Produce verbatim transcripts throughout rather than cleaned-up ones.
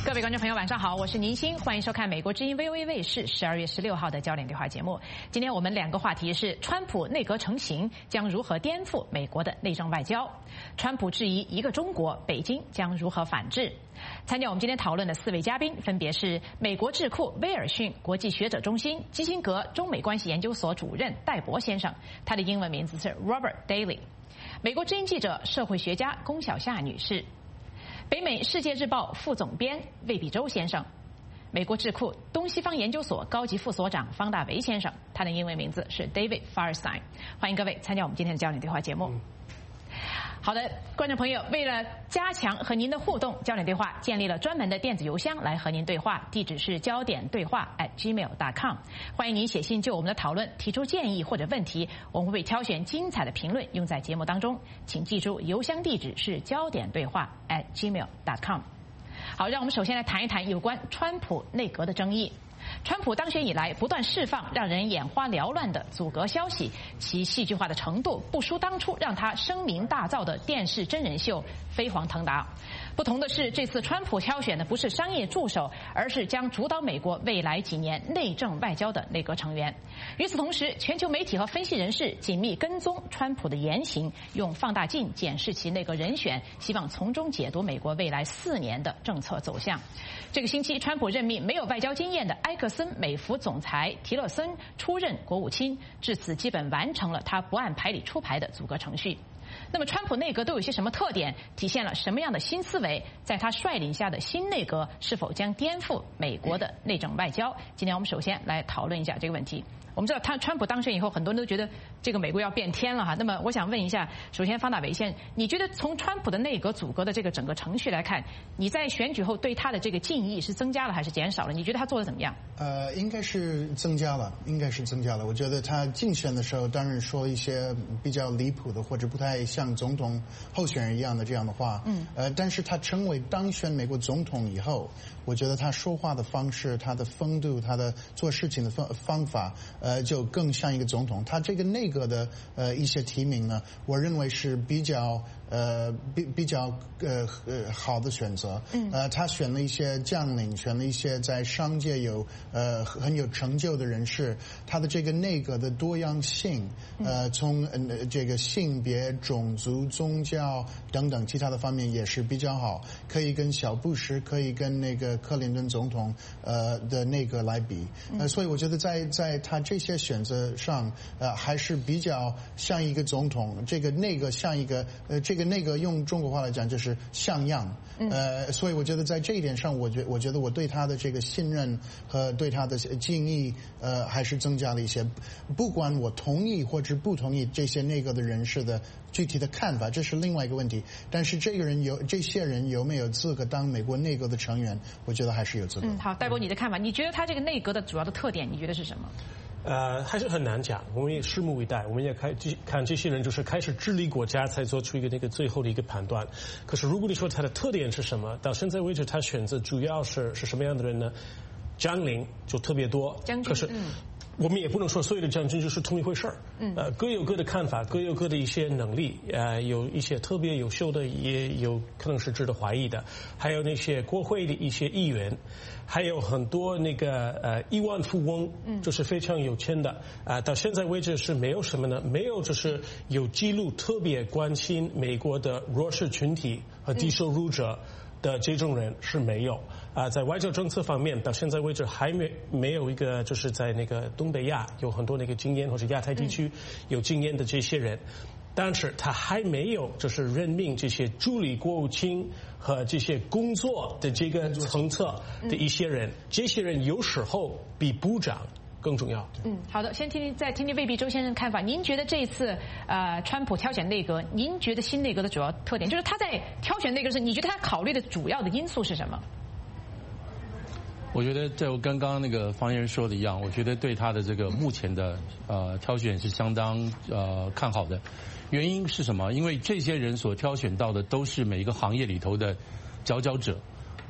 各位观众朋友，晚上好，我是宁欣，欢迎收看美国之音 V O A 卫视十二月十六号的焦点对话节目。今天我们两个话题是：川普内阁成型将如何颠覆美国的内政外交？川普质疑一个中国，北京将如何反制？参加我们今天讨论的四位嘉宾分别是美国智库威尔逊国际学者中心基辛格中美关系研究所主任戴博先生，他的英文名字是 Robert Daly； 美国之音记者、社会学家龚小夏女士；北美世界日报副总编魏必洲先生；美国智库东西方研究所高级副所长方大为先生，他的英文名字是 David Firestein。欢迎各位参加我们今天的焦点对话节目。好的，观众朋友，为了加强和您的互动，焦点对话建立了专门的电子邮箱来和您对话，地址是焦点对话 at gmail dot com。欢迎您写信就我们的讨论提出建议或者问题，我们会挑选精彩的评论用在节目当中。请记住，邮箱地址是焦点对话 at gmail dot com。好，让我们首先来谈一谈有关川普内阁的争议。川普当选以来，不断释放让人眼花缭乱的阻隔消息，其戏剧化的程度不输当初让他声名大噪的电视真人秀《飞黄腾达》。不同的是，这次川普挑选的不是商业助手，而是将主导美国未来几年内政外交的内阁成员。与此同时，全球媒体和分析人士紧密跟踪川普的言行，用放大镜检视其内阁人选，希望从中解读美国未来四年的政策走向。这个星期，川普任命没有外交经验的埃克森美孚总裁提勒森出任国务卿，至此基本完成了他不按牌理出牌的阻隔程序。那么川普内阁都有些什么特点？体现了什么样的新思维？在他率领下的新内阁是否将颠覆美国的内政外交？今天我们首先来讨论一下这个问题。我们知道他川普当选以后，很多人都觉得这个美国要变天了哈。那么我想问一下，首先方大为先，你觉得从川普的内阁阻隔的这个整个程序来看，你在选举后对他的这个敬意是增加了还是减少了？你觉得他做的怎么样？ 呃，应该是增加了，应该是增加了。我觉得他竞选的时候，当然说一些比较离谱的或者不太像总统候选人一样的这样的话，嗯，呃，但是他成为当选美国总统以后，我觉得他说话的方式、他的风度、他的做事情的方方法，呃，就更像一个总统。他这个内阁的呃一些提名呢，我认为是比较呃比比较呃呃好的选择。嗯，呃，他选了一些将领，选了一些在商界有呃很有成就的人士。他的这个内阁的多样性，呃，从呃这个性别、种族、宗教等等其他的方面也是比较好，可以跟小布什，可以跟那个克林顿总统呃的内阁来比。呃，所以我觉得在在他这些选择上，呃，还是比较像一个总统。这个内阁像一个呃，这个内阁用中国话来讲就是像样。呃，所以我觉得在这一点上，我觉我觉得我对他的这个信任和对他的敬意，呃，还是增加了一些。不管我同意或者不同意这些内阁的人士的具体的看法，这是另外一个问题。但是这个人有这些人有没有资格当美国内阁的成员，我觉得还是有资格。 嗯，好，戴博你的看法，你觉得他这个内阁的主要的特点，你觉得是什么？ 呃，还是很难讲，我们也拭目以待。我们也开看这些人就是开始治理国家，才做出一个那个最后的一个判断。可是如果你说他的特点是什么，到现在为止他选择主要是是什么样的人呢？将领就特别多， 将军， 可是。嗯我们也不能说所有的将军就是同一回事儿，嗯，呃，各有各的看法，各有各的一些能力，呃，有一些特别优秀的，也有可能是值得怀疑的，还有那些国会的一些议员，还有很多那个呃亿万富翁，嗯，就是非常有钱的，啊、呃，到现在为止是没有什么呢？没有就是有记录特别关心美国的弱势群体和低收入者。嗯的这种人是没有啊、呃，在外交政策方面到现在为止还没没有一个就是在那个东北亚有很多那个经验或者亚太地区有经验的这些人，但是他还没有就是任命这些助理国务卿和这些工作的这个层次的一些人，这些人有时候比部长更重要。 嗯，好的，先听听再听听魏必洲先生看法。您觉得这一次呃川普挑选内阁，您觉得新内阁的主要特点，就是他在挑选内阁时，你觉得他考虑的主要的因素是什么？ 我觉得就跟刚刚那个方先生说的一样，我觉得对他的这个目前的呃挑选是相当呃看好的。原因是什么？因为这些人所挑选到的都是每一个行业里头的佼佼者。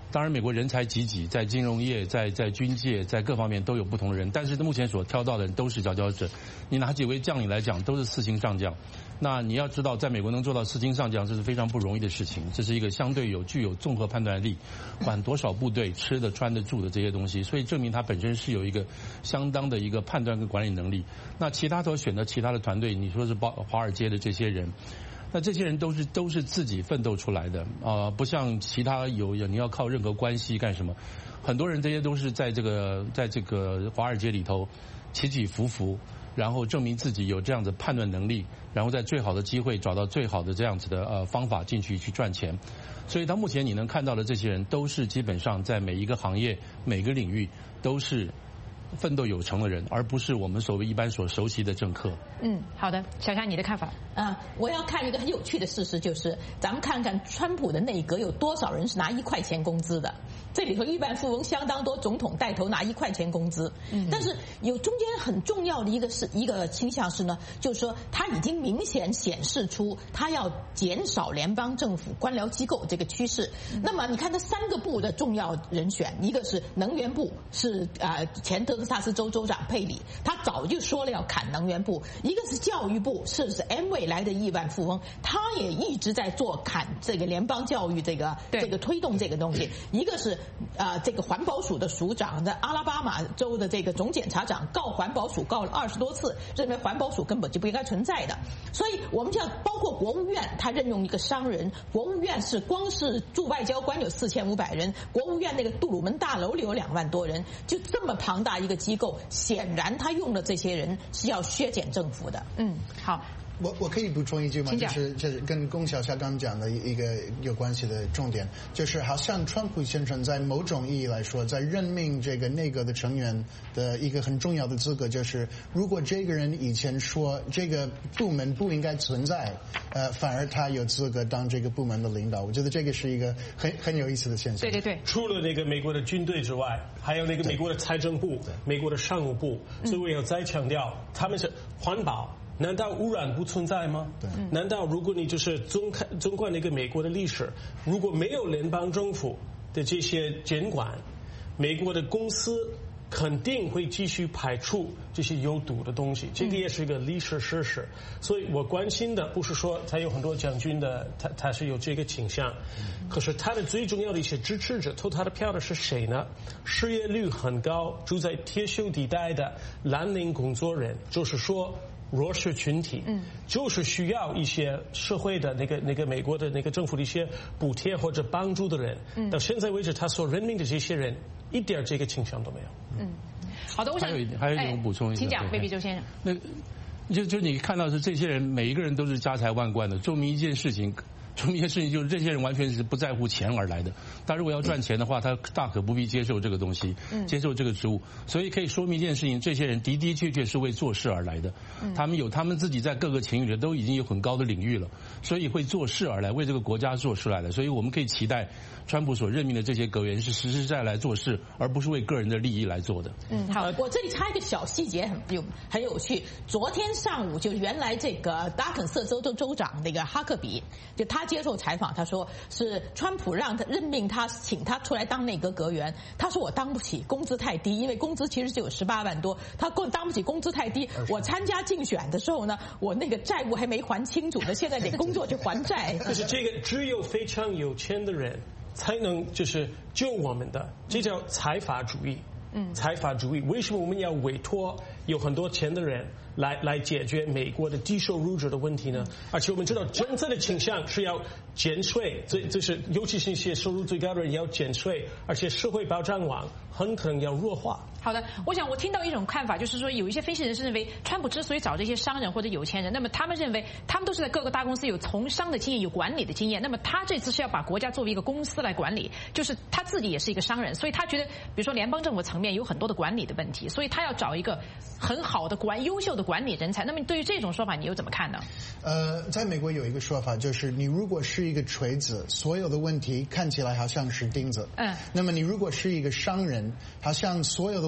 当然，美国人才济济，在金融业、在在军界、在各方面都有不同的人，但是目前所挑到的人都是佼佼者。你拿几位将领来讲，都是四星上将。那你要知道，在美国能做到四星上将，这是非常不容易的事情。这是一个相对有具有综合判断力，管多少部队、吃的、穿的、住的这些东西，所以证明他本身是有一个相当的一个判断跟管理能力。那其他所选的其他的团队，你说是包华尔街的这些人。那这些人都是都是自己奋斗出来的啊、呃，不像其他有你要靠任何关系干什么。很多人这些都是在这个在这个华尔街里头起起伏伏，然后证明自己有这样的判断能力，然后在最好的机会找到最好的这样子的呃方法进去去赚钱。所以到目前你能看到的这些人都是基本上在每一个行业每个领域都是奋斗有成的人，而不是我们所谓一般所熟悉的政客。 嗯，好的，小夏你的看法？ 啊，我要看一个很有趣的事实，就是咱们看看川普的内阁有多少人是拿一块钱工资的。这里头亿万富翁相当多，总统带头拿一块钱工资。嗯，但是有中间很重要的一个是一个倾向是呢，就是说他已经明显显示出他要减少联邦政府官僚机构这个趋势。嗯、那么你看他三个部的重要人选，一个是能源部，是啊、呃、前德克萨斯州州长佩里，他早就说了要砍能源部；一个是教育部，是是 M 未来的亿万富翁，他也一直在做砍这个联邦教育这个这个推动这个东西；一个是啊、呃，这个环保署的署长，在阿拉巴马州的这个总检察长告环保署告了二十多次，认为环保署根本就不应该存在的。所以我们就要包括国务院，他任用一个商人，国务院是光是驻外交官有四千五百人，国务院那个杜鲁门大楼里有两万多人，就这么庞大一个机构，显然他用的这些人是要削减政府的。 嗯，好。 我我可以补充一句吗？就是就是跟龚小夏刚讲的一个有关系的重点，就是好像川普先生在某种意义来说，在任命这个内阁的成员的一个很重要的资格，就是如果这个人以前说这个部门不应该存在，呃，反而他有资格当这个部门的领导。我觉得这个是一个很很有意思的现象。 对对对， 除了那个美国的军队之外，还有那个美国的财政部、美国的商务部，所以我要再强调，他们是环保。难道污染不存在吗？对。难道如果你就是纵看纵观那个美国的历史，如果没有联邦政府的这些监管，美国的公司肯定会继续排出这些有毒的东西，这个也是一个历史事实。所以我关心的不是说他有很多将军的，他他是有这个倾向，可是他的最重要的一些支持者投他的票的是谁呢？失业率很高，住在铁锈地带的蓝领工作人，就是说弱势群体，嗯，就是需要一些社会的那个那个美国的那个政府的一些补贴或者帮助的人。嗯，到现在为止，他所任命的这些人一点这个倾向都没有。 嗯，好的，我想还有一还有一点我补充一下， 请讲，魏必洲先生。 那就就你看到是这些人每一个人都是家财万贯的，证明一件事情。说明一件事情，就是这些人完全是不在乎钱而来的。他如果要赚钱的话，他大可不必接受这个东西，接受这个职务。所以可以说明一件事情：这些人的的确确是为做事而来的。他们有他们自己在各个领域都已经有很高的领域了，所以会做事而来，为这个国家做事来的。所以我们可以期待，川普所任命的这些阁员是实实在在来做事，而不是为个人的利益来做的。 嗯，好，我这里插一个小细节，很有很有趣。昨天上午，就原来这个达肯色州州州长那个哈克比，就他接受采访，他说是川普让他任命他，请他出来当内阁阁员。他说我当不起，工资太低，因为工资其实只有十八万多，他更当不起，工资太低。我参加竞选的时候呢，我那个债务还没还清楚呢，现在得工作去还债。 就是这个，只有非常有钱的人才能就是救我们的，这叫财阀主义。嗯，财阀主义。为什么我们要委托有很多钱的人来来解决美国的低收入者的问题呢？而且我们知道政策的倾向是要减税，这这是尤其是一些收入最高的人要减税，而且社会保障网很可能要弱化。 好的，我想我听到一种看法，就是说有一些分析人士认为，川普之所以找这些商人或者有钱人，那么他们认为他们都是在各个大公司有从商的经验、有管理的经验，那么他这次是要把国家作为一个公司来管理，就是他自己也是一个商人，所以他觉得，比如说联邦政府层面有很多的管理的问题，所以他要找一个很好的管、优秀的管理人才。那么对于这种说法，你又怎么看呢？ 呃，在美国有一个说法，就是你如果是一个锤子，所有的问题看起来好像是钉子。嗯。那么你如果是一个商人，好像所有的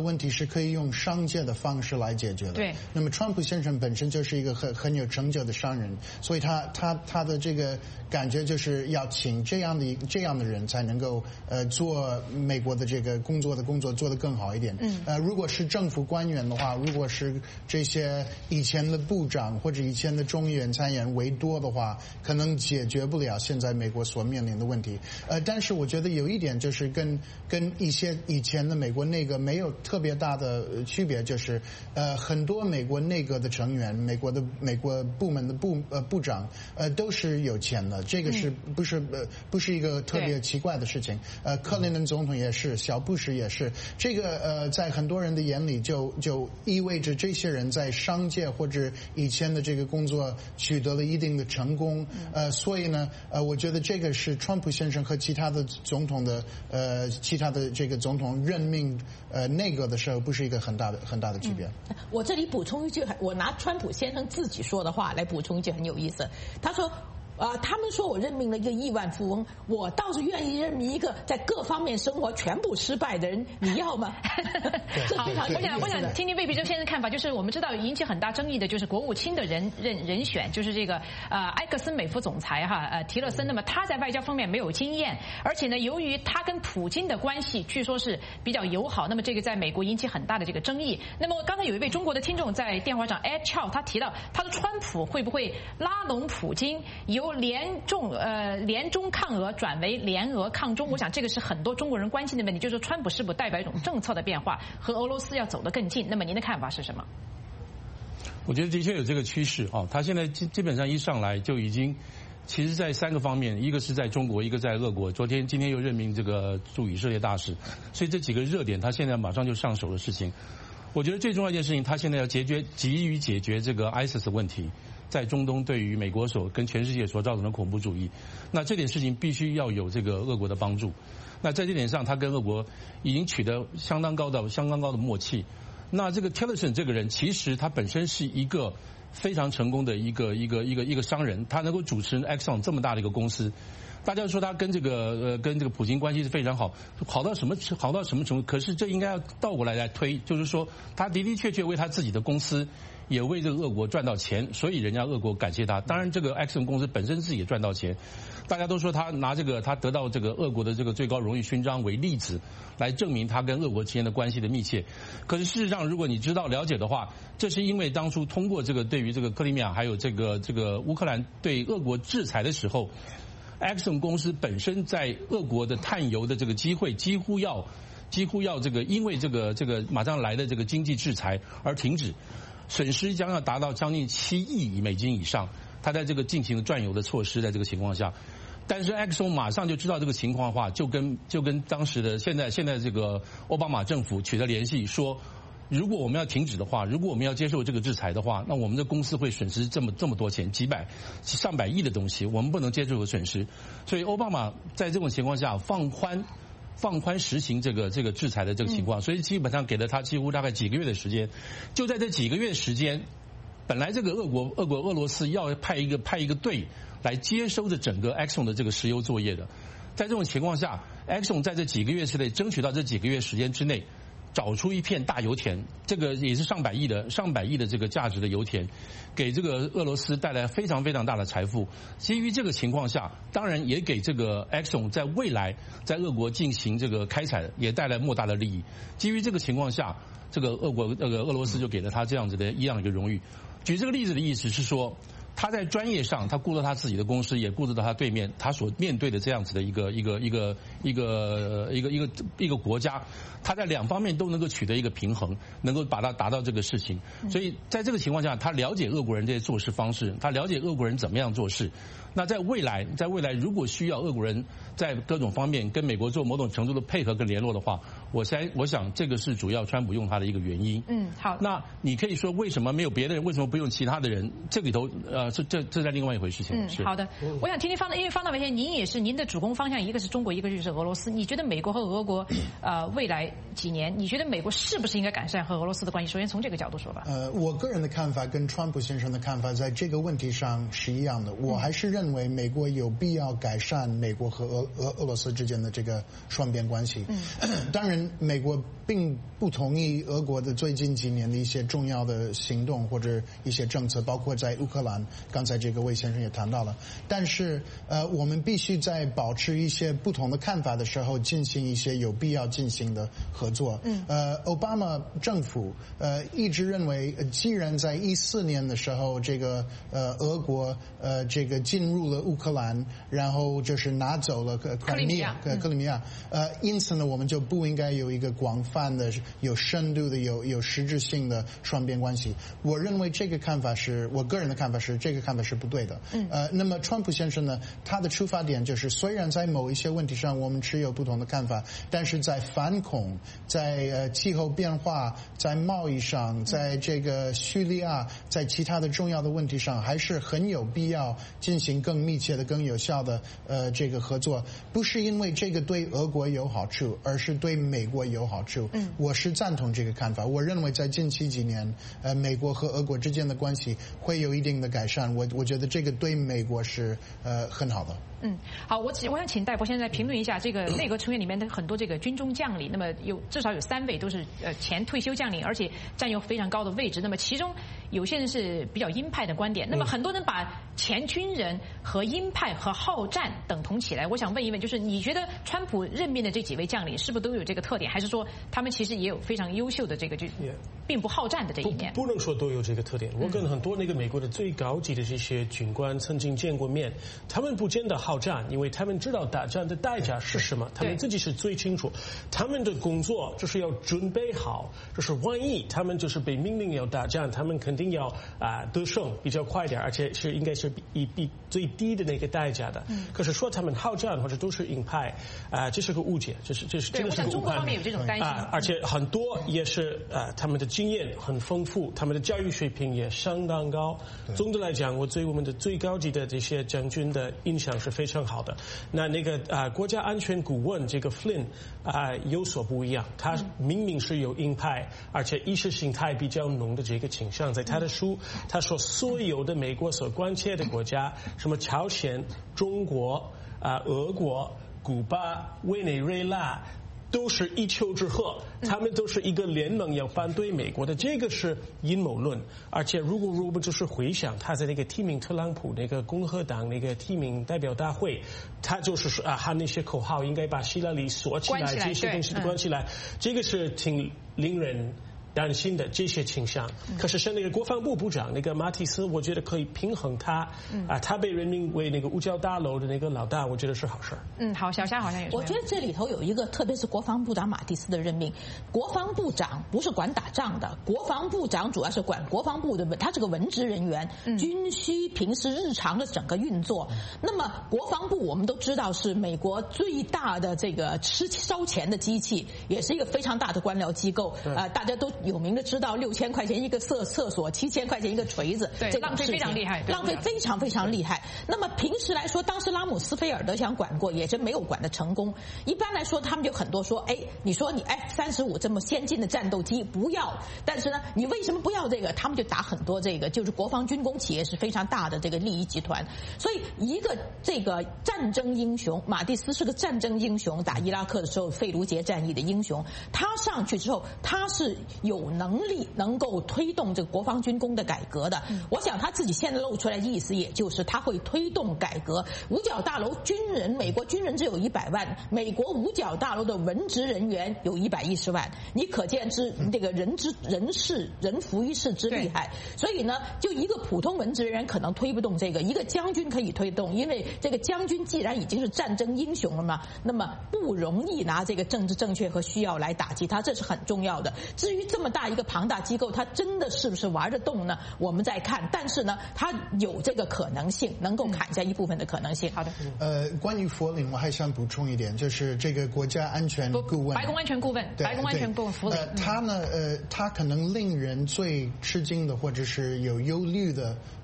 问题是可以用商界的方式来解决的。 对。 那么川普先生本身就是一个很很有成就的商人，所以他他他的这个感觉就是要请这样的这样的人才能够呃做美国的这个工作的工作做得更好一点。嗯。呃，如果是政府官员的话，如果是这些以前的部长或者以前的众议员参议员为多的话，可能解决不了现在美国所面临的问题。呃，但是我觉得有一点就是跟跟一些以前的美国内阁没有特别大的区别，就是呃很多美国内阁的成员，美国的美国部门的部呃部长呃都是有钱的，这个是不是呃不是一个特别奇怪的事情？呃，克林顿总统也是，小布什也是，这个呃在很多人的眼里就就意味着这些人在商界或者以前的这个工作取得了一定的成功。呃，所以呢，呃，我觉得这个是川普先生和其他的总统的呃其他的这个总统任命呃内阁的时候不是一个很大的很大的区别。 嗯、我这里补充一句，我拿川普先生自己说的话来补充一句很有意思，他说。啊、呃，他们说我任命了一个亿万富翁，我倒是愿意任命一个在各方面生活全部失败的人，你要吗？ 好，我想我想听听魏必洲先生看法，就是我们知道引起很大争议的就是国务卿的人人人选，就是这个呃埃克森美孚总裁哈呃提勒森，那么他在外交方面没有经验，而且呢，由于他跟普京的关系据说是比较友好，那么这个在美国引起很大的这个争议。那么刚才有一位中国的听众在电话上 Ed Chow 他提到，他说川普会不会拉拢普京，由联中呃联中抗俄转为联俄抗中？我想这个是很多中国人关心的问题，就是说川普是否代表一种政策的变化，和俄罗斯要走得更近？那么您的看法是什么？ 我觉得的确有这个趋势啊，他现在基基本上一上来就已经，其实在三个方面，一个是在中国，一个在俄国，昨天今天又任命这个驻以色列大使，所以这几个热点他现在马上就上手的事情。我觉得最重要一件事情，他现在要解决急于解决这个 ISIS 的问题。在中东对于美国所跟全世界所造成的恐怖主义，那这点事情必须要有这个俄国的帮助。那在这点上，他跟俄国已经取得相当高的相当高的默契。那这个 Tillerson 这个人，其实他本身是一个非常成功的一个一个一个一个商人，他能够主持 Exxon 这么大的一个公司。大家说他跟这个呃跟这个普京关系是非常好，好到什么好到什么程度？可是这应该要倒过来来推，就是说他的的确确为他自己的公司。也为这个俄国赚到钱，所以人家俄国感谢他。当然，这个 Exxon 公司本身自己也赚到钱。大家都说他拿这个他得到这个俄国的这个最高荣誉勋章为例子，来证明他跟俄国之间的关系的密切。可是事实上，如果你知道了解的话，这是因为当初通过这个对于这个克里米亚还有这个这个乌克兰对俄国制裁的时候 ，Exxon 公司本身在俄国的探油的这个机会几乎要几乎要这个因为这个这个马上来的这个经济制裁而停止。损失将要达到将近七亿美金以上，他在这个进行了赚油的措施，在这个情况下，但是 Exxon 马上就知道这个情况的话，就跟就跟当时的现在现在这个奥巴马政府取得联系，说如果我们要停止的话，如果我们要接受这个制裁的话，那我们的公司会损失这么这么多钱，几百上百亿的东西，我们不能接受的损失，所以奥巴马在这种情况下放宽。放宽实行这个这个制裁的这个情况，所以基本上给了他几乎大概几个月的时间。就在这几个月时间，本来这个俄国俄国俄罗斯要派一个派一个队来接收着整个 Exxon 的这个石油作业的，在这种情况下 ，Exxon 在这几个月之内争取到这几个月时间之内。找出一片大油田，这个也是上百亿的上百亿的这个价值的油田，给这个俄罗斯带来非常非常大的财富。基于这个情况下，当然也给这个 Exxon 在未来在俄国进行这个开采也带来莫大的利益。基于这个情况下，这个俄国那个俄罗斯就给了他这样子的一样一个荣誉。举这个例子的意思是说。他在专业上，他顾着他自己的公司，也顾着他对面他所面对的这样子的一个一个一个一个一个一个一个国家，他在两方面都能够取得一个平衡，能够把它达到这个事情。所以在这个情况下，他了解俄国人这些做事方式，他了解俄国人怎么样做事。那在未来，在未来如果需要俄国人在各种方面跟美国做某种程度的配合跟联络的话，我想我想这个是主要川普用他的一个原因。 嗯，好。 那你可以说为什么没有别的人？为什么不用其他的人？这里头呃，这这这在另外一回事情。 嗯，好的。我想听听方的，因为方大文先生，您也是您的主攻方向，一个是中国，一个就是俄罗斯。你觉得美国和俄国呃未来几年，你觉得美国是不是应该改善和俄罗斯的关系？首先从这个角度说吧。 呃，我个人的看法跟川普先生的看法在这个问题上是一样的。我还是认为美国有必要改善美国和俄俄俄罗斯之间的这个双边关系。嗯，当然然美国并不同意俄国的最近几年的一些重要的行动或者一些政策，包括在乌克兰，刚才这个魏先生也谈到了。但是呃，我们必须在保持一些不同的看法的时候，进行一些有必要进行的合作。嗯，呃，奥巴马政府呃一直认为，既然在一四年的时候，这个呃俄国呃这个进入了乌克兰，然后就是拿走了克里米亚，克里米亚，呃，因此呢，我们就不应该有一个广泛的、有深度的、有有实质性的双边关系。我认为这个看法是我个人的看法是这个看法是不对的。嗯，呃，那么川普先生呢，他的出发点就是，虽然在某一些问题上我们持有不同的看法，但是在反恐、在呃气候变化、在贸易上、在这个叙利亚、在其他的重要的问题上，还是很有必要进行更密切的、更有效的呃这个合作。不是因为这个对俄国有好处，而是对美国有好处。嗯，我是赞同这个看法。我认为在近期几年，呃，美国和俄国之间的关系会有一定的改善。我我觉得这个对美国是呃很好的。 嗯，好，我我想请戴博现在评论一下这个内阁成员里面的很多这个军中将领，那么有至少有三位都是呃前退休将领，而且占有非常高的位置。那么其中有些人是比较鹰派的观点，那么很多人把前军人和鹰派和好战等同起来。我想问一问，就是你觉得川普任命的这几位将领是不是都有这个特点，还是说他们其实也有非常优秀的这个就并不好战的这一面？ 不, 不能说都有这个特点。我跟很多那个美国的最高级的这些军官曾经见过面，他们不见得好战，因为他们知道打仗的代价是什么，他们自己是最清楚。他们的工作就是要准备好，就是万一他们就是被命令要打仗，他们肯定要啊、呃、得胜比较快点，而且是应该是以比最低的那个代价的。嗯、可是说他们好战或者都是鹰派啊、呃，这是个误解，这是这是真的是个误判。 中国方面有这种担心啊、呃，而且很多也是啊、呃，他们的经验很丰富，他们的教育水平也相当高。总的来讲，我对我们的最高级的这些将军的印象是非常好的。那那个啊、呃，国家安全顾问这个 Flynn 啊、呃、有所不一样，他明明是有鹰派，而且意识形态比较浓的这个倾向。在他的书，他说所有的美国所关切的国家，什么朝鲜、中国啊、呃、俄国、古巴、委内瑞拉。都是一丘之貉，他们都是一个联盟要反对美国的，这个是阴谋论。而且如果如果我们就是回想他在那个提名特朗普那个共和党那个提名代表大会，他就是说啊喊那些口号应该把希拉里锁起来，这些东西都关起来，这个是挺令人担心的这些倾向。可是像那个国防部部长那个马蒂斯，我觉得可以平衡他啊，他被任命为那个五角大楼的那个老大，我觉得是好事。 嗯，好，小夏好像有。 我觉得这里头有一个，特别是国防部长马蒂斯的任命，国防部长不是管打仗的，国防部长主要是管国防部的，他是个文职人员，军需平时日常的整个运作。那么国防部我们都知道是美国最大的这个吃烧钱的机器，也是一个非常大的官僚机构。呃，大家都有名的知道，六千块钱一个厕厕所，七千块钱一个锤子， 对，浪费非常厉害， 浪费非常非常厉害。那么平时来说，当时拉姆斯菲尔德想管过，也是没有管得成功。一般来说，他们就很多说，哎，你说你 F 三十五这么先进的战斗机不要，但是呢，你为什么不要这个？他们就打很多这个，就是国防军工企业是非常大的这个利益集团。所以一个这个战争英雄，马蒂斯是个战争英雄，打伊拉克的时候费卢杰战役的英雄。他上去之后，他是有能力能够推动这个国防军工的改革的。我想他自己现在露出来的意思，也就是他会推动改革。五角大楼军人，美国军人只有一百万，美国五角大楼的文职人员有一百一十万，你可见之这个人之人事人浮于事之厉害。所以呢，就一个普通文职人员可能推不动这个，一个将军可以推动，因为这个将军既然已经是战争英雄了嘛，那么不容易拿这个政治正确和需要来打击他，这是很重要的。至于这么大一个庞大机构，它真的是不是玩得动呢？我们再看，但是呢，它有这个可能性，能够砍下一部分的可能性。 好的。 呃，关于佛林，我还想补充一点，就是这个国家安全顾问， 白宫安全顾问，白宫安全顾问弗林， 呃，他呢，呃，他可能令人最吃惊的或者是有忧虑的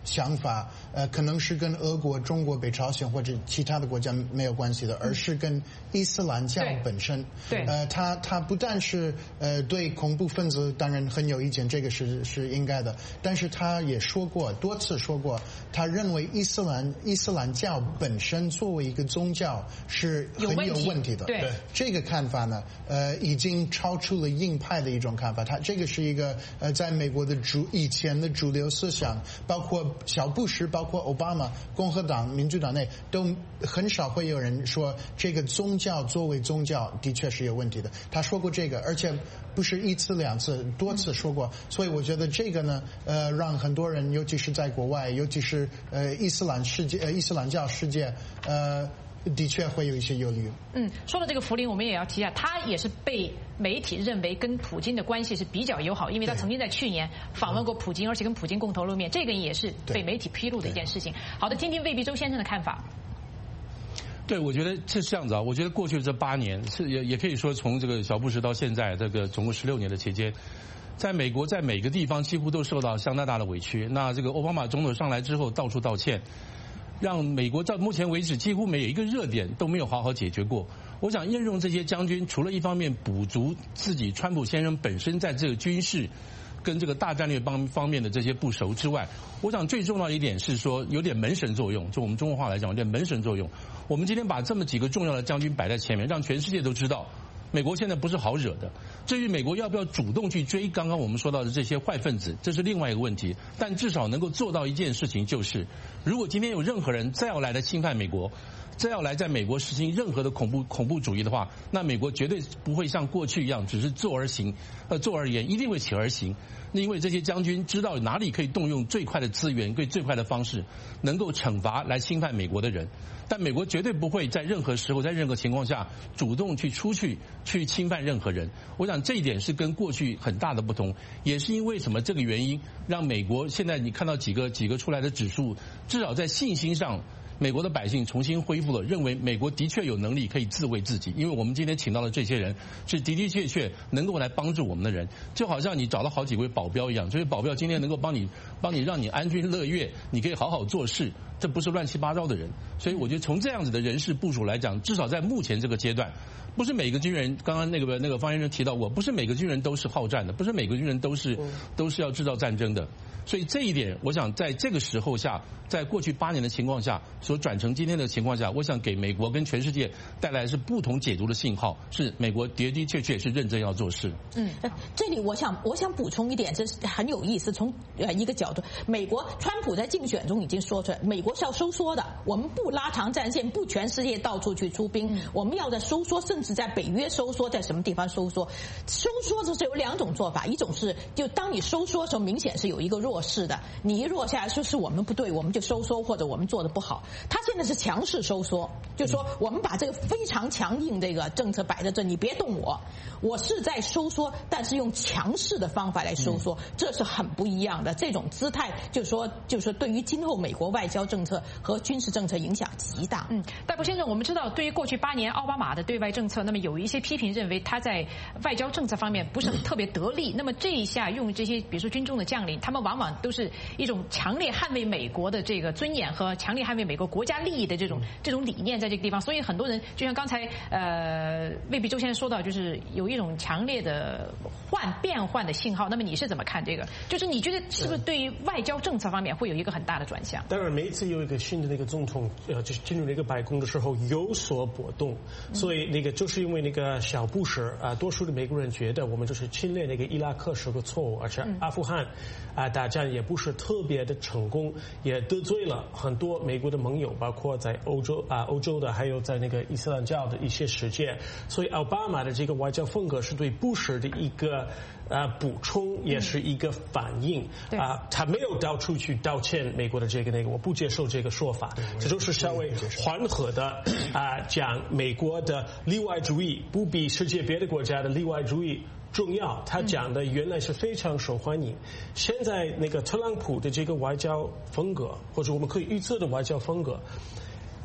想法，呃，可能是跟俄国、中国、北朝鲜或者其他的国家没有关系的，而是跟伊斯兰教本身。 对， 呃，他他不但是呃对恐怖分子当然很有意见，这个是是应该的，但是他也说过多次说过，他认为伊斯兰伊斯兰教本身作为一个宗教是很有问题的。 对， 这个看法呢，呃，已经超出了硬派的一种看法。他这个是一个呃，在美国的主以前的主流思想，包括小布什，包括奥巴马，共和党、民主党内都很少会有人说这个宗教作为宗教的确是有问题的。他说过这个，而且不是一次两次，多次说过。所以我觉得这个呢，呃，让很多人，尤其是在国外，尤其是呃伊斯兰世界、呃伊斯兰教世界，呃。的确会有一些忧虑。 嗯，说到这个福林，我们也要提一下，他也是被媒体认为跟普京的关系是比较友好，因为他曾经在去年访问过普京，而且跟普京共同露面，这个也是被媒体披露的一件事情。好的，听听魏必周先生的看法。 对，我觉得是这样子啊。我觉得过去这八年是也也可以说从这个小布什到现在这个总共十六年的期间，在美国在每个地方几乎都受到相当大的委屈。那这个奥巴马总统上来之后到处道歉，让美国到目前为止几乎没有一个热点都没有好好解决过。我想任用这些将军，除了一方面补足自己川普先生本身在这个军事跟这个大战略方方面的这些不熟之外，我想最重要的一点是说有点门神作用，就我们中国话来讲有点门神作用。我们今天把这么几个重要的将军摆在前面，让全世界都知道美国现在不是好惹的。至于美国要不要主动去追刚刚我们说到的这些坏分子，这是另外一个问题。但至少能够做到一件事情，就是如果今天有任何人再要来的侵犯美国，再要来在美国实行任何的恐怖恐怖主义的话，那美国绝对不会像过去一样只是坐而行，呃坐而言，一定会起而行。因为这些将军知道哪里可以动用最快的资源，最最快的方式，能够惩罚来侵犯美国的人。但美国绝对不会在任何时候、在任何情况下主动去出去去侵犯任何人。我想这一点是跟过去很大的不同，也是因为什么这个原因，让美国现在你看到几个几个出来的指数，至少在信心上，美国的百姓重新恢复了，认为美国的确有能力可以自卫自己。因为我们今天请到的这些人是的的确确能够来帮助我们的人，就好像你找了好几位保镖一样，这些保镖今天能够帮你帮你让你安居乐业，你可以好好做事，这不是乱七八糟的人。所以我觉得从这样子的人事部署来讲，至少在目前这个阶段，不是每个军人，刚刚那个那个方先生提到过，不是每个军人都是好战的，不是每个军人都是都是要制造战争的。所以这一点，我想在这个时候下，在过去八年的情况下，所转成今天的情况下，我想给美国跟全世界带来是不同解读的信号，是美国的的确确是认真要做事。 嗯，这里我想我想补充一点，这是很有意思。从呃一个角度，美国川普在竞选中已经说出来，美国是要收缩的，我们不拉长战线，不全世界到处去出兵，嗯、我们要在收缩，甚至在北约收缩，在什么地方收缩？收缩就是有两种做法，一种是就当你收缩的时候，明显是有一个弱势的，你一弱下来，说是我们不对，我们就收缩，或者我们做的不好。他现在是强势收缩，就是说我们把这个非常强硬这个政策摆在这，你别动我，我是在收缩，但是用强势的方法来收缩，这是很不一样的。这种姿态，就是说，就是说，对于今后美国外交政策和军事政策影响极大。 嗯，戴博先生，我们知道，对于过去八年奥巴马的对外政策，那么有一些批评认为他在外交政策方面不是很特别得力。那么这一下用这些，比如说军中的将领，他们往往都是一种强烈捍卫美国的这个尊严和强烈捍卫美国国家利益的这种这种理念，在这个地方，所以很多人就像刚才呃魏必周先生说到，就是有一种强烈的换变换的信号。那么你是怎么看这个？就是你觉得是不是对于外交政策方面会有一个很大的转向？ 当然，每一次有一个新的那个总统呃，就是进入那个白宫的时候有所波动，所以那个就是因为那个小布什啊、呃，多数的美国人觉得我们就是侵略那个伊拉克是个错误，而且阿富汗啊、呃、打仗也不是特别的成功，也得罪了很多美国的盟友，包括在欧洲啊、呃、欧洲的，还有在那个伊斯兰教的一些世界。所以奥巴马的这个外交风格是对布什的一个呃补充，也是一个反应啊、呃，他没有到处去道歉美国的这个那个，我不接受这个说法，这都是稍微缓和的啊、呃，讲美国的例外主义不比世界别的国家的例外主义重要，他讲的原来是非常受欢迎。现在那个特朗普的这个外交风格，或者我们可以预测的外交风格，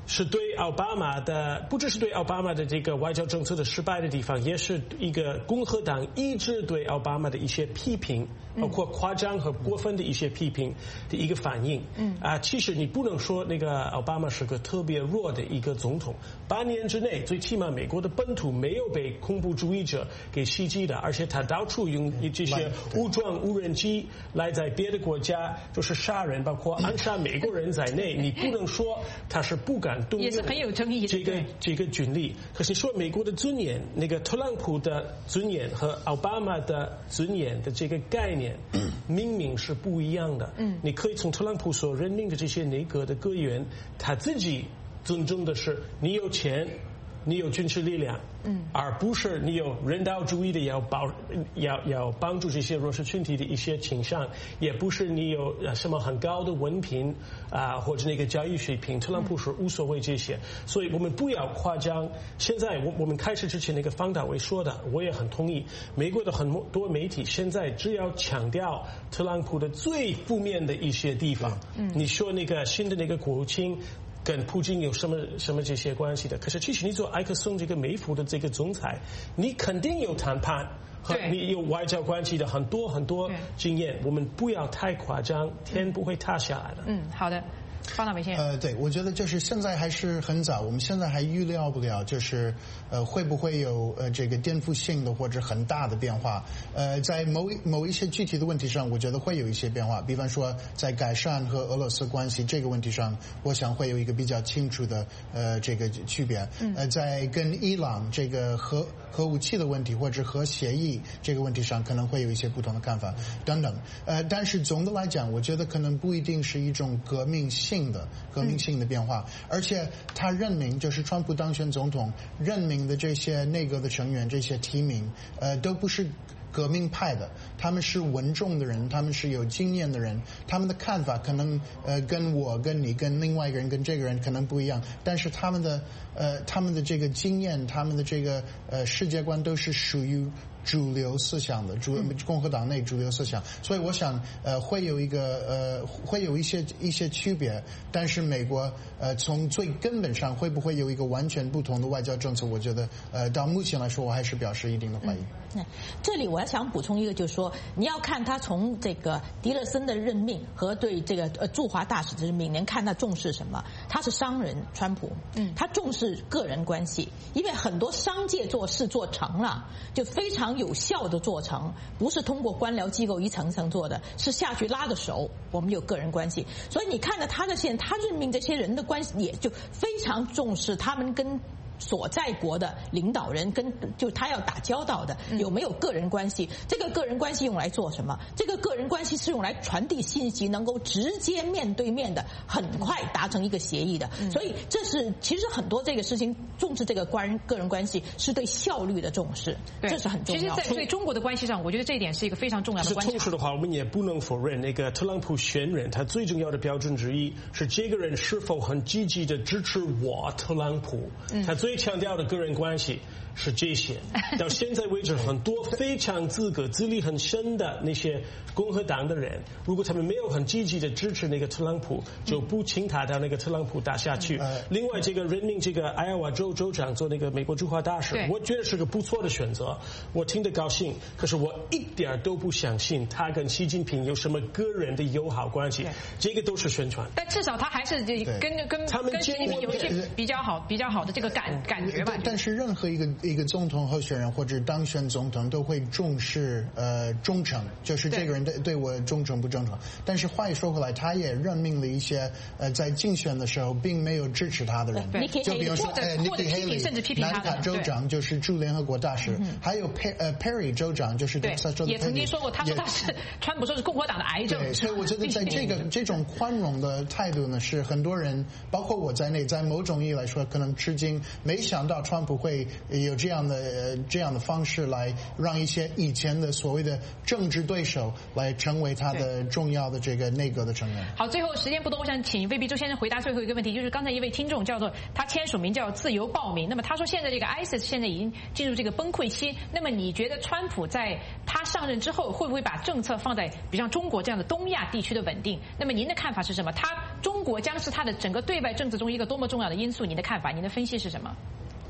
是对奥巴马的，不只是对奥巴马的这个外交政策的失败的地方，也是一个共和党一直对奥巴马的一些批评，包括夸张和过分的一些批评的一个反应。嗯啊，其实你不能说那个奥巴马是个特别弱的一个总统，八年之内，最起码美国的本土没有被恐怖主义者给袭击的，而且他到处用这些武装无人机来在别的国家就是杀人，包括暗杀美国人在内，你不能说他是不敢。 也是很有争议的这个这个军力，可是说美国的尊严，那个特朗普的尊严和奥巴马的尊严的这个概念，明明是不一样的。嗯，你可以从特朗普所任命的这些内阁的阁员，他自己尊重的是你有钱，你有军事力量。嗯，而不是你有人道主义的要保要要帮助这些弱势群体的一些倾向，也不是你有什么很高的文凭啊、呃、或者那个教育水平，特朗普是无所谓这些，所以我们不要夸张。现在我我们开始之前那个方大伟说的，我也很同意。美国的很多媒体现在只要强调特朗普的最负面的一些地方，嗯，你说那个新的那个国务卿。跟普京有什么什么这些关系的？可是其实你做埃克森这个美孚的这个总裁，你肯定有谈判和你有外交关系的很多很多经验，我们不要太夸张，天不会塌下来的。 嗯，好的。方大伟先生， 呃，对，我觉得就是现在还是很早，我们现在还预料不了，就是呃会不会有呃这个颠覆性的或者很大的变化。呃，在某某一些具体的问题上，我觉得会有一些变化。比方说，在改善和俄罗斯关系这个问题上，我想会有一个比较清楚的呃这个区别。呃，在跟伊朗这个核核武器的问题或者核协议这个问题上，可能会有一些不同的看法等等。呃，但是总的来讲，我觉得可能不一定是一种革命性。性的革命性的变化，而且他任命就是川普当选总统任命的这些内阁的成员，这些提名，呃，都不是革命派的，他们是稳重的人，他们是有经验的人，他们的看法可能呃跟我跟你跟另外一个人跟这个人可能不一样，但是他们的呃他们的这个经验，他们的这个呃世界观都是属于主流思想的，主共和党内主流思想，所以我想呃会有一个呃会有一些一些区别，但是美国呃从最根本上会不会有一个完全不同的外交政策，我觉得呃到目前来说我还是表示一定的怀疑。 嗯，这里我要想补充一个，就是说你要看他从这个迪勒森的任命和对这个呃驻华大使的任命，能看他重视什么？他是商人，川普，嗯，他重视个人关系，因为很多商界做事做成了，就非常有效的做成，不是通过官僚机构一层层做的，是下去拉的手，我们有个人关系。所以你看到他的现在，他任命这些人的关系，也就非常重视他们跟所在国的领导人跟就他要打交道的有没有个人关系？这个个人关系用来做什么？这个个人关系是用来传递信息，能够直接面对面的很快达成一个协议的。所以这是其实很多这个事情重视这个关个人关系是对效率的重视，这是很重要。 其实，在对中国的关系上，我觉得这一点是一个非常重要的观察。 是重视的话，我们也不能否认，那个特朗普选人，他最重要的标准之一是这个人是否很积极的支持我特朗普。嗯、他最强调的个人关系是这些。到现在为止，很多非常资格、资历很深的那些共和党的人，如果他们没有很积极的支持那个特朗普，就不请他到那个特朗普打下去。嗯、另外，这个任命这个艾奥瓦州州长做那个美国驻华大使，我觉得是个不错的选择，我听得高兴。可是我一点都不相信他跟习近平有什么个人的友好关系，这个都是宣传。 但至少他还是跟跟他们跟习近平有一些比较好、比较好的这个感感觉吧。 但是任何一个一个总统候选人或者当选总统都会重视呃忠诚，就是这个人对对我忠诚不忠诚。但是话又说回来，他也任命了一些呃在竞选的时候并没有支持他的人，就比如说呃 Nikki Haley 南卡州长就是驻联合国大使，还有 Per 呃 Perry 州长就是德克萨州的， 也曾经说过，他说他是川普说是共和党的癌症。 对，所以我觉得在这个这种宽容的态度呢，是很多人包括我在内，在某种意义来说可能吃惊，没想到川普会有这样的、呃、这样的方式来让一些以前的所谓的政治对手来成为他的重要的这个内阁的成员。 好，最后时间不多，我想请魏必周先生回答最后一个问题，就是刚才一位听众叫做他签署名叫自由暴民，那么他说现在这个 I S I S 现在已经进入这个崩溃期，那么你觉得川普在他上任之后会不会把政策放在比如像中国这样的东亚地区的稳定？那么您的看法是什么？他中国将是它的整个对外政治中一个多么重要的因素？你的看法，你的分析是什么？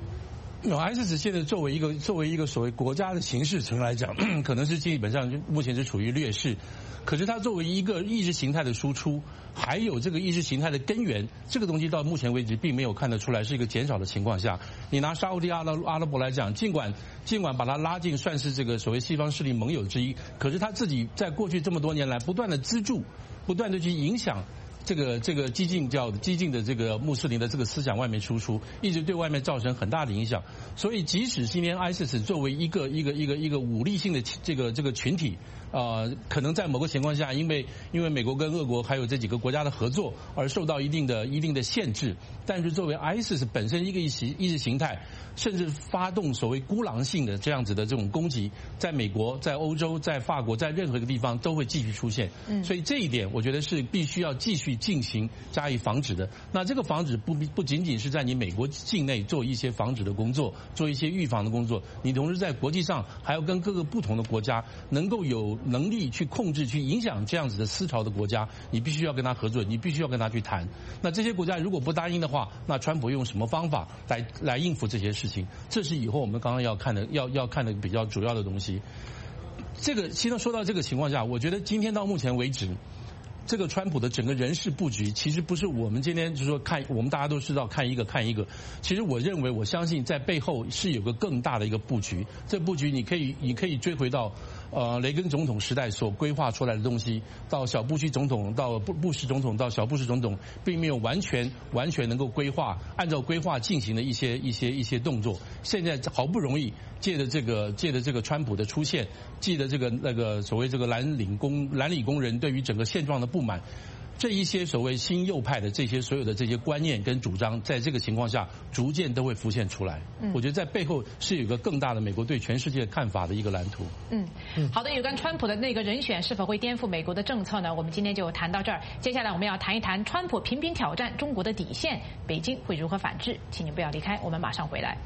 no，ISIS 现在作为一个作为一个所谓国家的形式层来讲，可能是基本上目前是处于劣势。可是它作为一个意识形态的输出，还有这个意识形态的根源，这个东西到目前为止并没有看得出来是一个减少的情况下。你拿沙烏地阿拉阿拉伯来讲，尽管尽管把它拉进算是这个所谓西方势力盟友之一，可是他自己在过去这么多年来不断的资助，不断的去影响。这个这个激进教激进的这个穆斯林的这个思想外面输出，一直对外面造成很大的影响。所以，即使今天 ISIS 作为一个一个一个一个武力性的这个这个群体，呃，可能在某个情况下，因为因为美国跟俄国还有这几个国家的合作而受到一定的一定的限制，但是作为 ISIS 本身一个意识意识形态，甚至发动所谓孤狼性的这样子的这种攻击，在美国、在欧洲、在法国、在任何一个地方都会继续出现。嗯，所以这一点我觉得是必须要继续进行加以防止的。那这个防止不不仅仅是在你美国境内做一些防止的工作，做一些预防的工作，你同时在国际上还要跟各个不同的国家能够有能力去控制、去影响这样子的思潮的国家，你必须要跟他合作，你必须要跟他去谈。那这些国家如果不答应的话，那川普用什么方法来来应付这些事情？这是以后我们刚刚要看的要要看的比较主要的东西。这个其实说到这个情况下，我觉得今天到目前为止，这个川普的整个人事布局，其实不是我们今天就是说看，我们大家都知道看一个看一个。其实我认为，我相信在背后是有个更大的一个布局。这布局你可以你可以追回到呃雷根总统时代所规划出来的东西，到小布希总统，到布布什总统，到小布什总统，并没有完全完全能够规划按照规划进行的一些一些一些动作。现在好不容易借着这个借着这个川普的出现，借着这个那个所谓这个蓝领工蓝领工人对于整个现状的不满，这一些所谓新右派的这些所有的这些观念跟主张，在这个情况下逐渐都会浮现出来。嗯，我觉得在背后是有一个更大的美国对全世界看法的一个蓝图。 嗯，好的，有关川普的那个人选是否会颠覆美国的政策呢？我们今天就谈到这儿。接下来我们要谈一谈川普频频挑战中国的底线，北京会如何反制？请您不要离开，我们马上回来。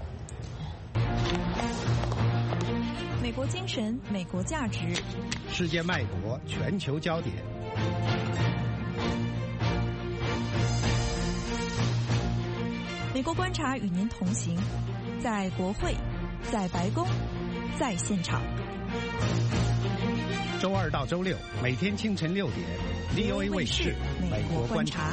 美国精神，美国价值， 世界脉搏，全球焦点。 美国观察与您同行，在国会，在白宫，在现场。 周二到周六，每天清晨六点 ，V O A 卫视《美国观察》。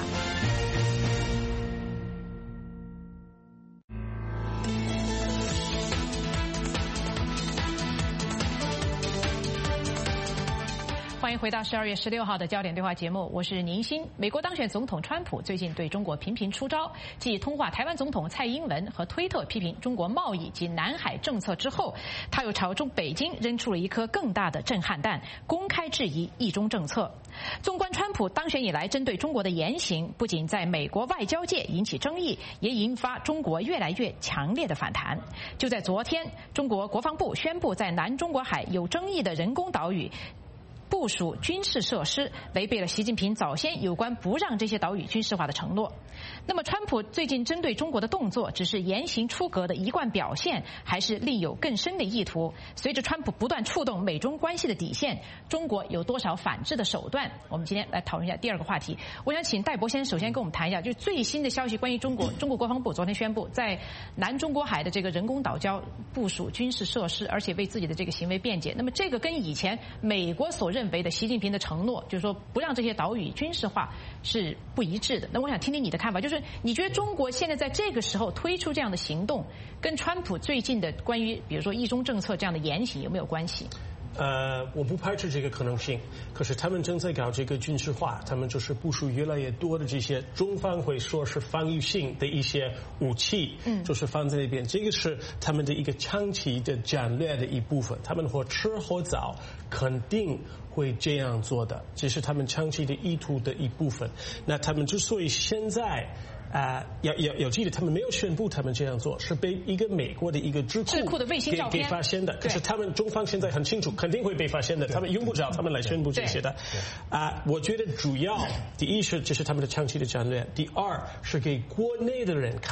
欢迎回到十二月十六号的焦点对话节目，我是宁鑫。美国当选总统川普最近对中国频频出招，继通话台湾总统蔡英文和推特批评中国贸易及南海政策之后，他又朝中北京扔出了一颗更大的震撼弹，公开质疑一中政策。纵观川普当选以来针对中国的言行，不仅在美国外交界引起争议，也引发中国越来越强烈的反弹。就在昨天，中国国防部宣布在南中国海有争议的人工岛屿部署军事设施，违背了习近平早先有关不让这些岛屿军事化的承诺。那么川普最近针对中国的动作，只是言行出格的一贯表现，还是另有更深的意图？随着川普不断触动美中关系的底线，中国有多少反制的手段？我们今天来讨论一下第二个话题。我想请戴博先生首先跟我们谈一下，就是最新的消息，关于中国中国国防部昨天宣布在南中国海的这个人工岛礁部署军事设施，而且为自己的这个行为辩解。那么这个跟以前美国所认为的习近平的承诺，就是说不让这些岛屿军事化，是不一致的。那我想听听你的看法，就是你觉得中国现在在这个时候推出这样的行动，跟川普最近的关于比如说一中政策这样的言行有没有关系？ 呃，我不排除这个可能性。可是他们正在搞这个军事化，他们就是部署越来越多的这些中方会说是防御性的一些武器，嗯，就是放在那边。这个是他们的一个长期的战略的一部分。他们或迟或早肯定会这样做的，这是他们长期的意图的一部分。那他们之所以现在啊、呃，要要要记得，他们没有宣布他们这样做，是被一个美国的一个智库智库的卫星照片给给发现的。可是他们中方现在很清楚，肯定会被发现的。他们用不着他们来宣布这些的。啊、呃，我觉得主要第一是这是他们的长期的战略，第二是给国内的人看。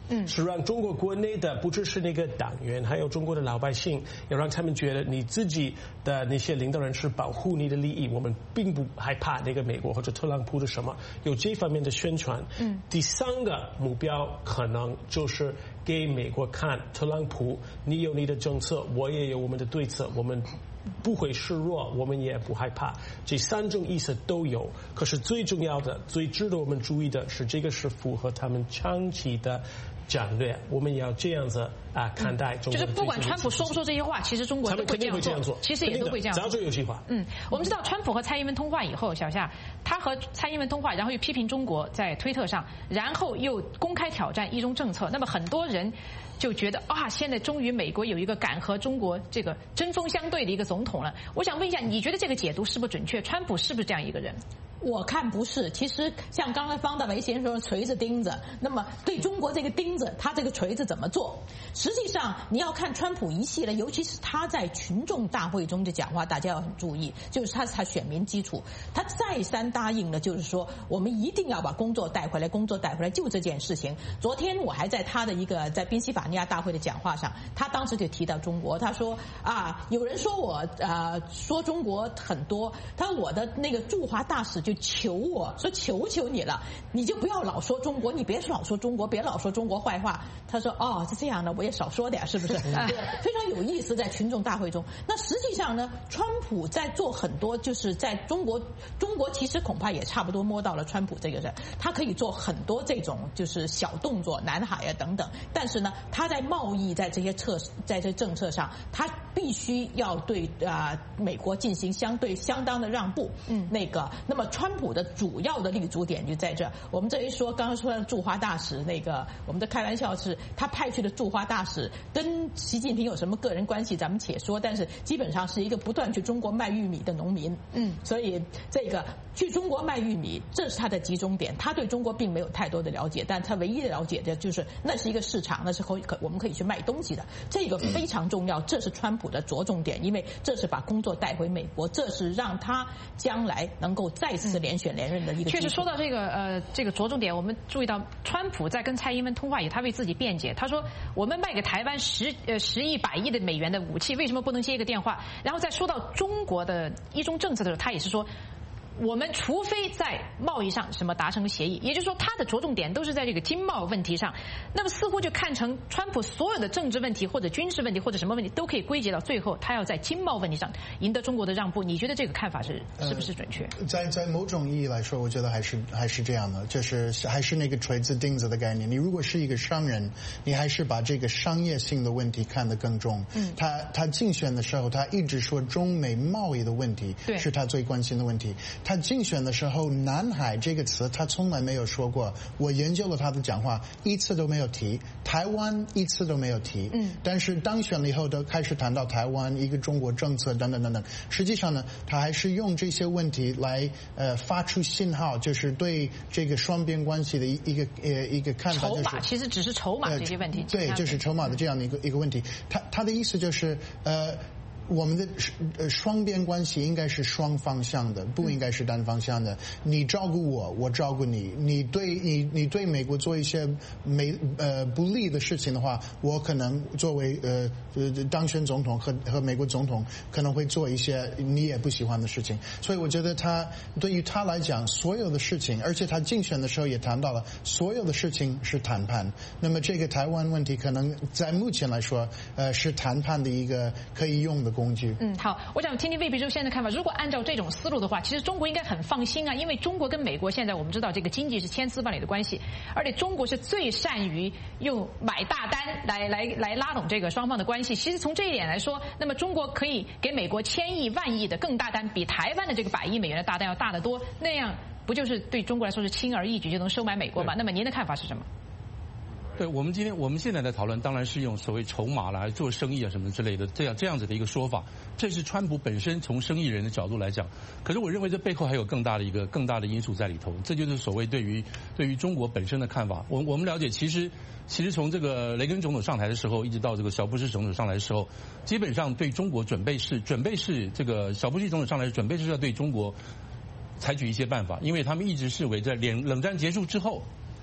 嗯，是让中国国内的不只是那个党员，还有中国的老百姓，要让他们觉得你自己的那些领导人是保护你的利益，我们并不害怕那个美国或者特朗普的什么，有这方面的宣传。嗯，第三个目标可能就是给美国看，特朗普你有你的政策，我也有我们的对策，我们不会示弱，我们也不害怕，这三种意思都有。可是最重要的、最值得我们注意的是，这个是符合他们长期的战略，我们也要这样子啊看待中国。 就是不管川普说不说这些话，其实中国都会这样做，其实也都会这样做。 早就有计划。 嗯，我们知道川普和蔡英文通话以后，小夏他和蔡英文通话，然后又批评中国在推特上，然后又公开挑战一中政策。那么很多人就觉得啊，现在终于美国有一个敢和中国这个针锋相对的一个总统了。我想问一下，你觉得这个解读是不是准确？川普是不是这样一个人？ 我看不是，其实像刚才方大为先生说的锤子钉子，那么对中国这个钉子，他这个锤子怎么做？实际上你要看川普一系列，尤其是他在群众大会中的讲话，大家要很注意，就是他是他选民基础，他再三答应了，就是说我们一定要把工作带回来，工作带回来，就这件事情。昨天我还在他的一个在宾夕法尼亚大会的讲话上，他当时就提到中国，他说啊，有人说我啊、呃、说中国很多，他说我的那个驻华大使就求我说求求你了，你就不要老说中国，你别老说中国，别老说中国坏话。他说哦是这样的，我也少说点，是不是？非常有意思，在群众大会中。那实际上呢，川普在做很多，就是在中国，中国其实恐怕也差不多摸到了川普这个人，他可以做很多这种就是小动作，南海啊等等。但是呢，他在贸易在这些策在这政策上，他必须要对啊、呃、美国进行相对相当的让步。嗯，那个那么川普的主要的立足点就在这。我们这一说，刚刚说的驻华大使，那个我们的开玩笑是，他派去的驻华大使跟习近平有什么个人关系，咱们且说，但是基本上是一个不断去中国卖玉米的农民。嗯，所以这个去中国卖玉米，这是他的集中点。他对中国并没有太多的了解，但他唯一的了解的就是那是一个市场，那是可可我们可以去卖东西的，这个非常重要。这是川普的着重点，因为这是把工作带回美国，这是让他将来能够再次连选连任的一个。 确实说到这个呃这个着重点，我们注意到川普在跟蔡英文通话也，他为自己辩解，他说我们卖给台湾十呃十亿百亿的美元的武器，为什么不能接一个电话？然后再说到中国的一中政策的时候，他也是说，我们除非在贸易上什么达成协议，也就是说他的着重点都是在这个经贸问题上。那么似乎就看成川普所有的政治问题或者军事问题或者什么问题都可以归结到最后他要在经贸问题上赢得中国的让步。你觉得这个看法是是不是准确？ 呃、在在某种意义来说，我觉得还是还是这样的，就是还是那个锤子钉子的概念。你如果是一个商人，你还是把这个商业性的问题看得更重。嗯，他他竞选的时候，他一直说中美贸易的问题是他最关心的问题。他竞选的时候，南海这个词他从来没有说过。我研究了他的讲话，一次都没有提。台湾一次都没有提。嗯，但是当选了以后，都开始谈到台湾一个中国政策等等等等。实际上呢，他还是用这些问题来呃发出信号，就是对这个双边关系的一一个呃一个看法。 筹码其实只是筹码这些问题。 呃、对，就是筹码的这样的一个一个问题。他他的意思就是呃。我们的呃双边关系应该是双方向的，不应该是单方向的。你照顾我，我照顾你。你对你你对美国做一些没呃不利的事情的话，我可能作为呃呃当选总统和和美国总统可能会做一些你也不喜欢的事情。所以我觉得他对于他来讲，所有的事情，而且他竞选的时候也谈到了，所有的事情是谈判。那么这个台湾问题可能在目前来说，呃是谈判的一个可以用的工具。 嗯，好，我想听听魏秘书现在的看法。如果按照这种思路的话，其实中国应该很放心啊，因为中国跟美国现在我们知道这个经济是千丝万缕的关系，而且中国是最善于用买大单来来来拉拢这个双方的关系。其实从这一点来说，那么中国可以给美国千亿万亿的更大单，比台湾的这个百亿美元的大单要大得多，那样不就是对中国来说是轻而易举就能收买美国吗？那么您的看法是什么？ 对，我们今天我们现在的讨论当然是用所谓筹码来做生意啊什么之类的这样这样子的一个说法，这是川普本身从生意人的角度来讲。可是我认为这背后还有更大的一个更大的因素在里头，这就是所谓对于对于中国本身的看法。我我们了解，其实其实从这个雷根总统上台的时候，一直到这个小布什总统上来的时候，基本上对中国准备是准备是这个小布什总统上来准备是要对中国采取一些办法，因为他们一直视为在冷冷战结束之后。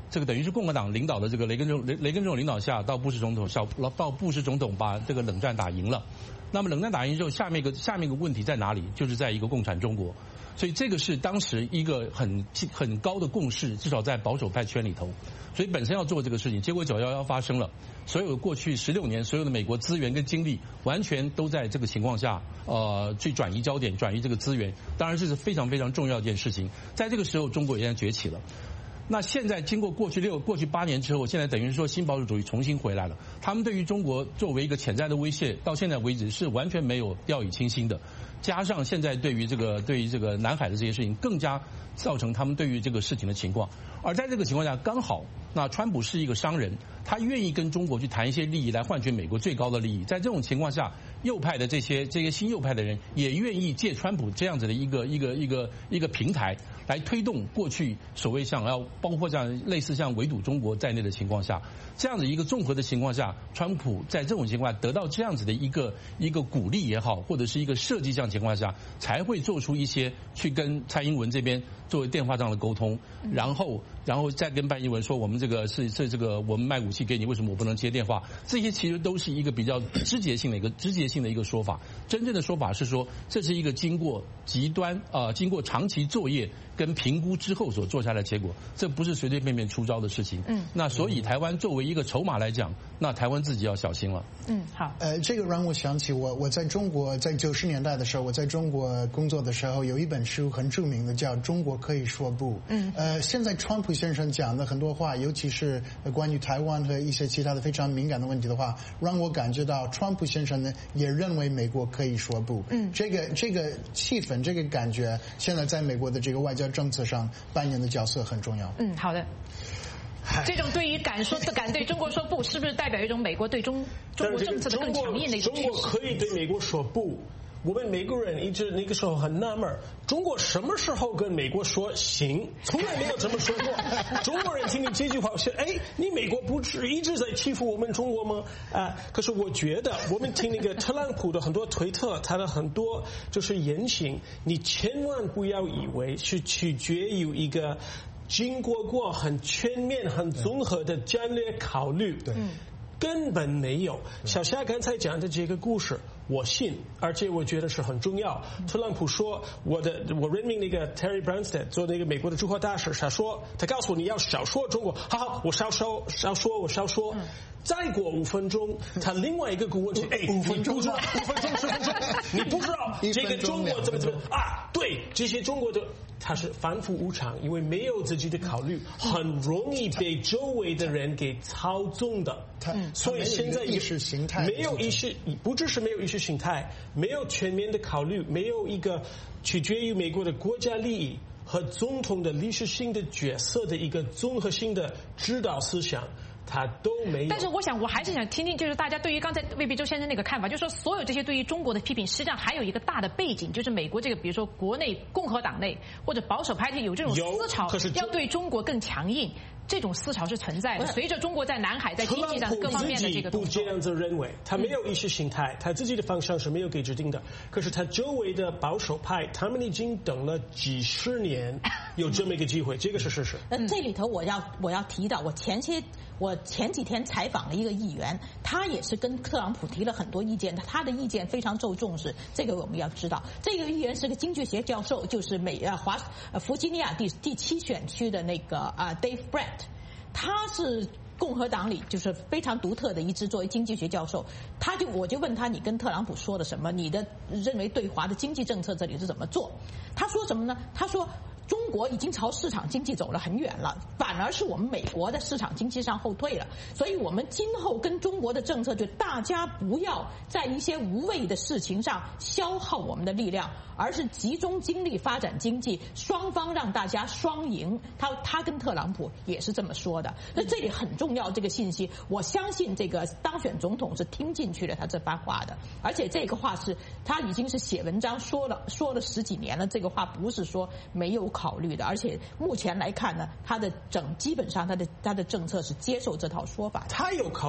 这个等于是共和党领导的这个雷根总雷雷根总统领导下，到布什总统小到布什总统把这个冷战打赢了。那么冷战打赢之后，下面一个下面一个问题在哪里？就是在一个共产中国。所以这个是当时一个很很高的共识，至少在保守派圈里头。所以本身要做这个事情，结果九一一发生了，所有过去十六年所有的美国资源跟精力，完全都在这个情况下，呃，去转移焦点，转移这个资源。当然这是非常非常重要的一件事情。在这个时候，中国也在崛起了。那现在经过过去六、过去八年之后，现在等于说新保守主义重新回来了。他们对于中国作为一个潜在的威胁，到现在为止是完全没有掉以轻心的。加上现在对于这个对于这个南海的这些事情，更加造成他们对于这个事情的情况。而在这个情况下，刚好那川普是一个商人，他愿意跟中国去谈一些利益来换取美国最高的利益。在这种情况下，右派的这些这些新右派的人也愿意借川普这样子的一个一个一个一个平台来推动过去所谓想要包括像类似像围堵中国在内的情况下，这样的一个综合的情况下，川普在这种情况下得到这样子的一个一个鼓励也好，或者是一个设计这样情况下，才会做出一些去跟蔡英文这边作为电话上的沟通，然后然后再跟蔡英文说我们这个是是这个我们卖武器给你，为什么我不能接电话？这些其实都是一个比较枝节性的一个枝节性的一个说法。真正的说法是说，这是一个经过极端呃经过长期作业跟评估之后所做下来的结果，这不是随随便便出招的事情。嗯，那所以台湾作为一个筹码来讲，那台湾自己要小心了。 嗯，好。 呃，这个让我想起我我在中国在九十年代的时候，我在中国工作的时候，有一本书很著名的叫《中国可以说不》。嗯，呃，现在川普先生讲的很多话，尤其是关于台湾和一些其他的非常敏感的问题的话，让我感觉到川普先生呢也认为美国可以说不。嗯，这个这个气氛，这个感觉，现在在美国的这个外交政策上扮演的角色很重要。 嗯，好的。这种对于敢说敢对中国说不，是不是代表一种美国对中中国政策的更强硬的一种趋势？ 中国可以对美国说不。我们美国人一直那个时候很纳闷，中国什么时候跟美国说行？从来没有这么说过。中国人听你这句话说，哎，你美国不是一直在欺负我们中国吗？啊，可是我觉得我们听那个特朗普的很多推特，他的很多就是言行，你千万不要以为是取决于一个经过过很全面、很综合的战略考虑。对。根本没有。小夏刚才讲的这个故事，我信，而且我觉得是很重要。特朗普说，我的我任命那个 Terry Branstad 做那个美国的驻华大使，他说，他告诉我你要少说中国，好好，我少说少说，我少说。嗯、再过五分钟，他另外一个顾问说，哎，五分钟，五分钟，十分钟，你不知道这个中国怎么怎么啊？对，这些中国的。他是反复无常，因为没有自己的考虑，很容易被周围的人给操纵的。嗯、所以现在意识形态没有意识，不只是没有意识形态，没有全面的考虑，没有一个取决于美国的国家利益和总统的历史性的角色的一个综合性的指导思想。他都没有。 但是我想，我还是想听听，就是大家对于刚才魏必洲先生那个看法，就是说，所有这些对于中国的批评，实际上还有一个大的背景，就是美国这个，比如说国内共和党内或者保守派有这种思潮，要对中国更强硬。这种思潮是存在的。随着中国在南海、在经济上各方面的这个动作， 不这样子认为，他没有意识形态，他自己的方向是没有给指定的。可是他周围的保守派，他们已经等了几十年，有这么一个机会，这个是事实。 那这里头我要我要提到，我前些我前几天采访了一个议员，他也是跟特朗普提了很多意见，他的意见非常受重视。这个我们要知道，这个议员是个经济学教授，就是美呃华呃弗吉尼亚第第七选区的那个啊 Dave Brandt。他是共和党里就是非常独特的一支，作为经济学教授，他就我就问他，你跟特朗普说了什么？你的认为对华的经济政策这里是怎么做？他说什么呢？他说中国已经朝市场经济走了很远了，反而是我们美国的市场经济上后退了。所以我们今后跟中国的政策，就大家不要在一些无谓的事情上消耗我们的力量，而是集中精力发展经济，双方让大家双赢。他他跟特朗普也是这么说的。那这里很重要，这个信息，我相信这个当选总统是听进去了他这番话的，而且这个话是他已经是写文章说了说了十几年了，这个话不是说没有考虑的，而且目前来看呢，他的整基本上他的他的政策是接受这套说法的。 他有考虑，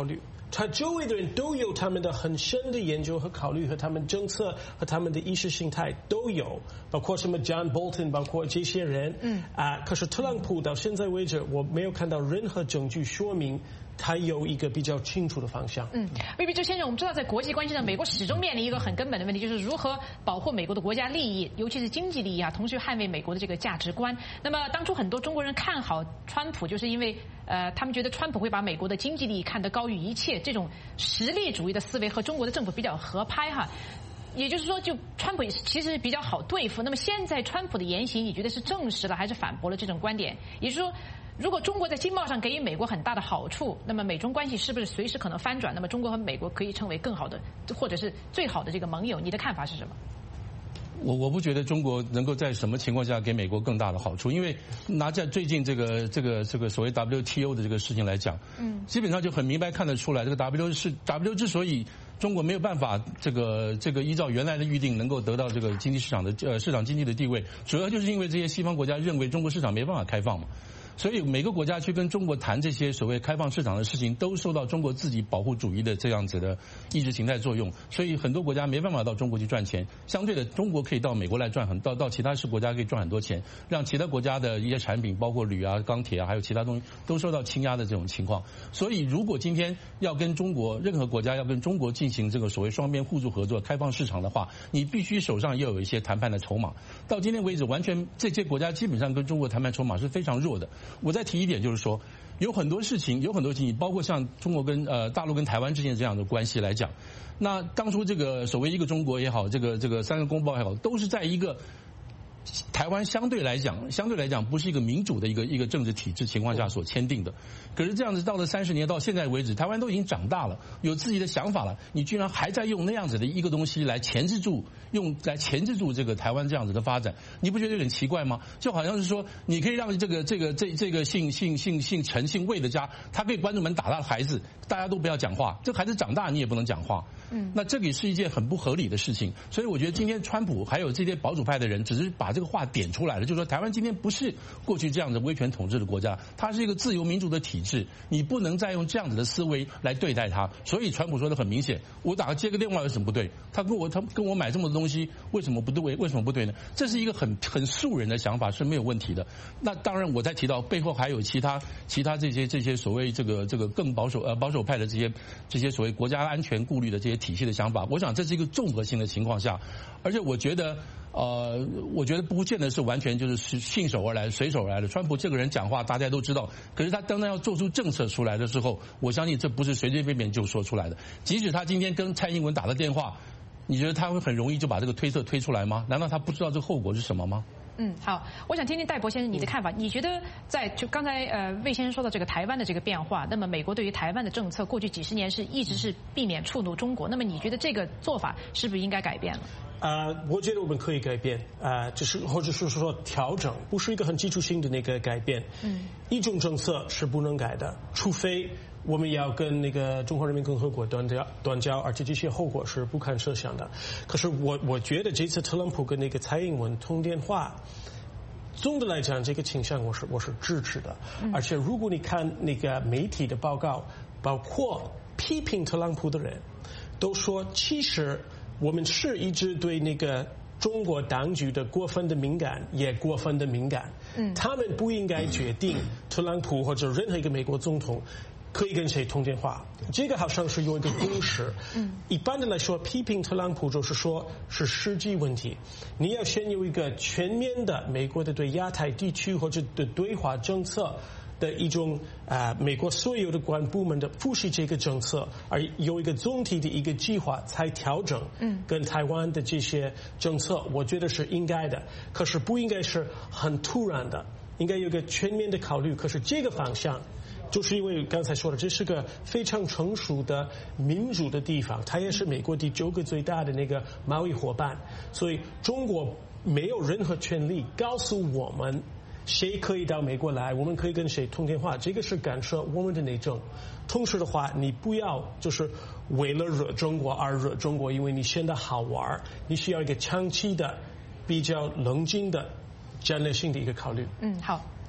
他周围的人都有他们的很深的研究和考虑，和他们政策和他们的意识形态都有，包括什么 John Bolton， 包括这些人。嗯啊，可是特朗普到现在为止，我没有看到任何证据说明他有一个比较清楚的方向。 嗯，魏必周先生，我们知道在国际关系上，美国始终面临一个很根本的问题，就是如何保护美国的国家利益，尤其是经济利益啊，同时捍卫美国的这个价值观。那么当初很多中国人看好川普，就是因为呃，他们觉得川普会把美国的经济利益看得高于一切，这种实力主义的思维和中国的政府比较合拍哈。也就是说，就川普其实比较好对付。那么现在川普的言行，你觉得是证实了还是反驳了这种观点？也就是说，如果中国在经贸上给予美国很大的好处，那么美中关系是不是随时可能翻转？那么中国和美国可以成为更好的，或者是最好的这个盟友？你的看法是什么？ 我我不觉得中国能够在什么情况下给美国更大的好处，因为拿在最近这个这个这个所谓 W T O 的这个事情来讲，嗯，基本上就很明白看得出来，这个 W 是 W 之所以中国没有办法这个这个依照原来的预定能够得到这个经济市场的呃市场经济的地位，主要就是因为这些西方国家认为中国市场没办法开放嘛。所以每个国家去跟中国谈这些所谓开放市场的事情，都受到中国自己保护主义的这样子的意识形态作用。所以很多国家没办法到中国去赚钱，相对的，中国可以到美国来赚很到到其他是国家可以赚很多钱，让其他国家的一些产品，包括铝啊、钢铁啊，还有其他东西都受到倾压的这种情况。所以如果今天要跟中国任何国家要跟中国进行这个所谓双边互助合作、开放市场的话，你必须手上要有一些谈判的筹码。到今天为止，完全这些国家基本上跟中国谈判筹码是非常弱的。我再提一点，就是说，有很多事情，有很多事情，包括像中国跟呃大陆跟台湾之间这样的关系来讲，那当初这个所谓一个中国也好，这个这个三个公报也好，都是在一个台湾相对来讲，相对来讲不是一个民主的一个一个政治体制情况下所签订的。可是这样子到了三十年到现在为止，台湾都已经长大了，有自己的想法了，你居然还在用那样子的一个东西来钳制住，用来钳制住这个台湾这样子的发展，你不觉得有点奇怪吗？就好像是说，你可以让这个这个这这个姓姓姓姓陈姓魏的家，他可以关着门打他的孩子，大家都不要讲话，这孩子长大你也不能讲话。嗯，那这个是一件很不合理的事情。所以我觉得今天川普还有这些保守派的人，只是把这个话点出来了，就是说台湾今天不是过去这样的威权统治的国家，它是一个自由民主的体制，你不能再用这样子的思维来对待它。所以川普说的很明显，我打个接个电话有什么不对？他跟我他跟我买这么多东西，为什么不对？为什么不对呢？这是一个很很素人的想法，是没有问题的。那当然，我再提到背后还有其他其他这些这些所谓这个这个更保守呃保守派的这些这些所谓国家安全顾虑的这些体系的想法，我想这是一个综合性的情况下，而且我觉得。呃，我觉得不见得是完全就是信手而来、随手而来的。川普这个人讲话大家都知道，可是他当他要做出政策出来的时候，我相信这不是随随便便就说出来的。即使他今天跟蔡英文打了电话，你觉得他会很容易就把这个推测推出来吗？难道他不知道这个后果是什么吗？ 嗯，好，我想听听戴博先生你的看法。你觉得在就刚才呃魏先生说到这个台湾的这个变化，那么美国对于台湾的政策过去几十年是一直是避免触怒中国，那么你觉得这个做法是不是应该改变了？ 啊、呃，我觉得我们可以改变啊、呃，就是或者是说调整，不是一个很基础性的那个改变。嗯，一种政策是不能改的，除非我们要跟那个中华人民共和国断交，断交，而且这些后果是不堪设想的。可是我我觉得这次特朗普跟那个蔡英文通电话，总的来讲这个倾向我是我是支持的。嗯、而且如果你看那个媒体的报告，包括批评特朗普的人，都说其实。我们是一直对那个中国当局的过分的敏感，也过分的敏感。嗯，他们不应该决定特朗普或者任何一个美国总统可以跟谁通电话。这个好像是有一个公式。嗯，一般的来说，批评特朗普就是说是实际问题。你要先有一个全面的美国的对亚太地区或者的对华政策。的一种啊、呃，美国所有的管部门的复习这个政策，而有一个总体的一个计划才调整，嗯，跟台湾的这些政策，我觉得是应该的。可是不应该是很突然的，应该有一个全面的考虑。可是这个方向，就是因为刚才说的，这是个非常成熟的民主的地方，它也是美国第九个最大的那个贸易伙伴，所以中国没有任何权利告诉我们。谁可以到美国来？我们可以跟谁通电话？这个是干涉我们的内政。同时的话，你不要就是为了惹中国而惹中国，因为你现在好玩，你需要一个长期的、比较冷静的战略性的一个考虑。 嗯，好，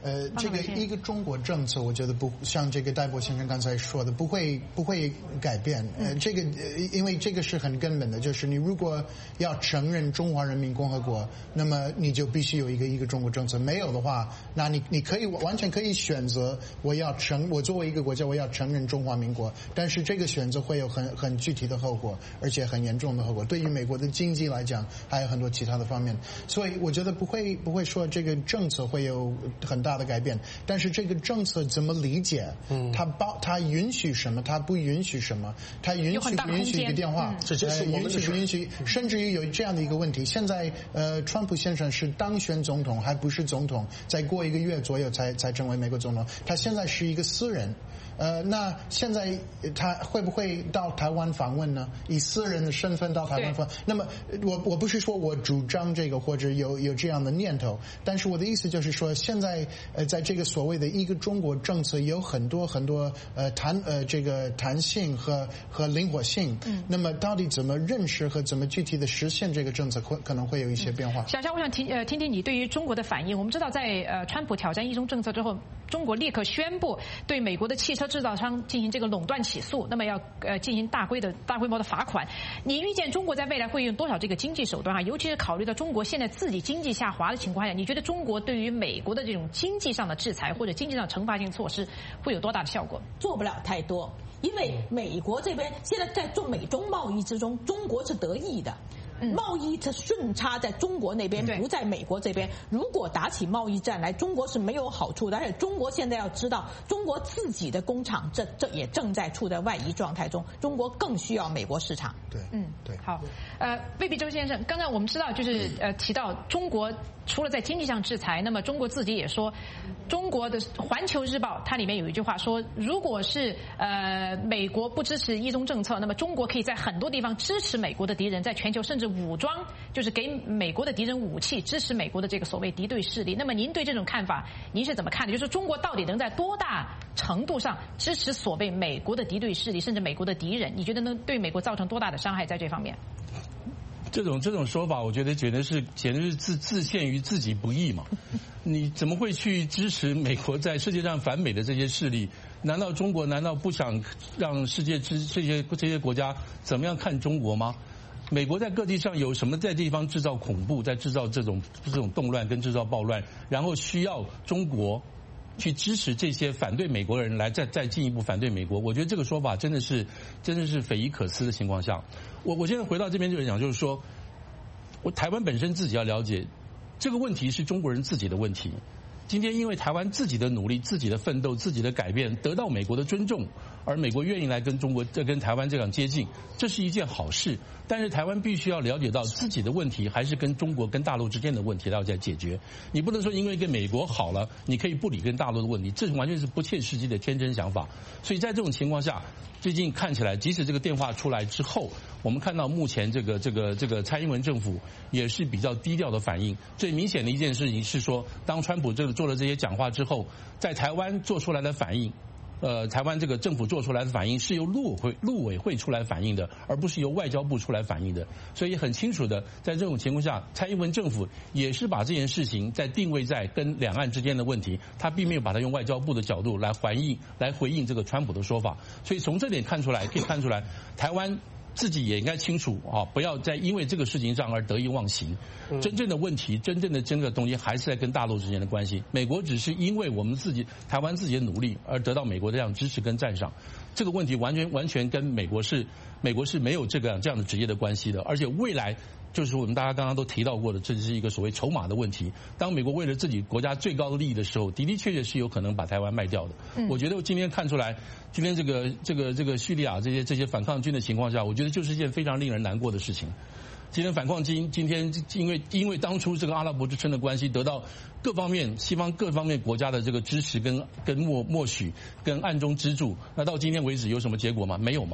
呃，这个一个中国政策，我觉得不像这个戴博先生刚才说的，不会不会改变。呃，这个呃，因为这个是很根本的，就是你如果要承认中华人民共和国，那么你就必须有一个一个中国政策。没有的话，那你你可以完全可以选择我要承我作为一个国家我要承认中华民国，但是这个选择会有很很具体的后果，而且很严重的后果。对于美国的经济来讲，还有很多其他的方面，所以我觉得不会不会说这个政策会有很大的改变，但是这个政策怎么理解？嗯，它包它允许什么？它不允许什么？它允许不允许一个电话？ 这就是我们允许不允许？甚至于有这样的一个问题，现在呃，川普先生是当选总统，还不是总统，再过一个月左右才才成为美国总统。他现在是一个私人。呃，那现在他会不会到台湾访问呢？以私人的身份到台湾访问？那么我我不是说我主张这个或者有有这样的念头，但是我的意思就是说，现在呃，在这个所谓的一个中国政策有很多很多呃弹呃这个弹性和和灵活性。嗯。那么到底怎么认识和怎么具体的实现这个政策，会可能会有一些变化。 小肖，我想听呃听听你对于中国的反应。我们知道在呃川普挑战一中政策之后，中国立刻宣布对美国的汽车制造商进行这个垄断起诉，那么要呃进行大规的大规模的罚款。你预见中国在未来会用多少这个经济手段啊？尤其是考虑到中国现在自己经济下滑的情况下，你觉得中国对于美国的这种经济上的制裁或者经济上惩罚性措施会有多大的效果？ 做不了太多，因为美国这边现在在做美中贸易之中，中国是得益的。贸易的顺差在中国那边，不在美国这边。如果打起贸易战来，中国是没有好处的。而且中国现在要知道，中国自己的工厂这这也正在处在外移状态中，中国更需要美国市场。 对， 嗯，对。好，呃，魏必周先生，刚才我们知道就是呃提到中国除了在经济上制裁，那么中国自己也说，中国的《环球日报》它里面有一句话说，如果是呃美国不支持一中政策，那么中国可以在很多地方支持美国的敌人，在全球甚至武装，就是给美国的敌人武器，支持美国的这个所谓敌对势力。那么您对这种看法，您是怎么看的？就是中国到底能在多大程度上支持所谓美国的敌对势力，甚至美国的敌人？你觉得能对美国造成多大的伤害在这方面？ 这种这种说法，我觉得简直是简直是自自陷于自己不义嘛！你怎么会去支持美国在世界上反美的这些势力？难道中国难道不想让世界之这些这些国家怎么样看中国吗？美国在各地上有什么在地方制造恐怖，在制造这种这种动乱跟制造暴乱，然后需要中国去支持这些反对美国的人来再再进一步反对美国？我觉得这个说法真的是真的是匪夷可思的情况下，我我现在回到这边就是讲，就是说，我台湾本身自己要了解这个问题是中国人自己的问题。今天因为台湾自己的努力、自己的奋斗、自己的改变得到美国的尊重，而美国愿意来跟中国、跟台湾这样接近，这是一件好事。但是台湾必须要了解到自己的问题还是跟中国、跟大陆之间的问题要再解决。你不能说因为跟美国好了，你可以不理跟大陆的问题，这完全是不切实际的天真想法。所以在这种情况下，最近看起来，即使这个电话出来之后，我们看到目前这个这个这个蔡英文政府也是比较低调的反应。最明显的一件事情是说，当川普这个做了这些讲话之后，在台湾做出来的反应，呃，台湾这个政府做出来的反应是由陆委会陆委会出来反应的，而不是由外交部出来反应的。所以很清楚的，在这种情况下，蔡英文政府也是把这件事情在定位在跟两岸之间的问题，他并没有把它用外交部的角度来回应来回应这个川普的说法。所以从这点看出来，可以看出来，台湾自己也应该清楚啊，不要再因为这个事情上而得意忘形。真正的问题，真正的这个东西还是在跟大陆之间的关系。美国只是因为我们自己台湾自己的努力而得到美国的这样支持跟赞赏，这个问题完全完全跟美国是美国是没有这个这样的直接的关系的。而且未来就是我们大家刚刚都提到过的，这是一个所谓筹码的问题。当美国为了自己国家最高的利益的时候，的的确确是有可能把台湾卖掉的。嗯、我觉得今天看出来，今天这个这个这个叙利亚这些这些反抗军的情况下，我觉得就是一件非常令人难过的事情。今天反抗军今天因为因为当初这个阿拉伯之春的关系，得到各方面西方各方面国家的这个支持跟跟默默许跟暗中资助，那到今天为止有什么结果吗？没有嘛。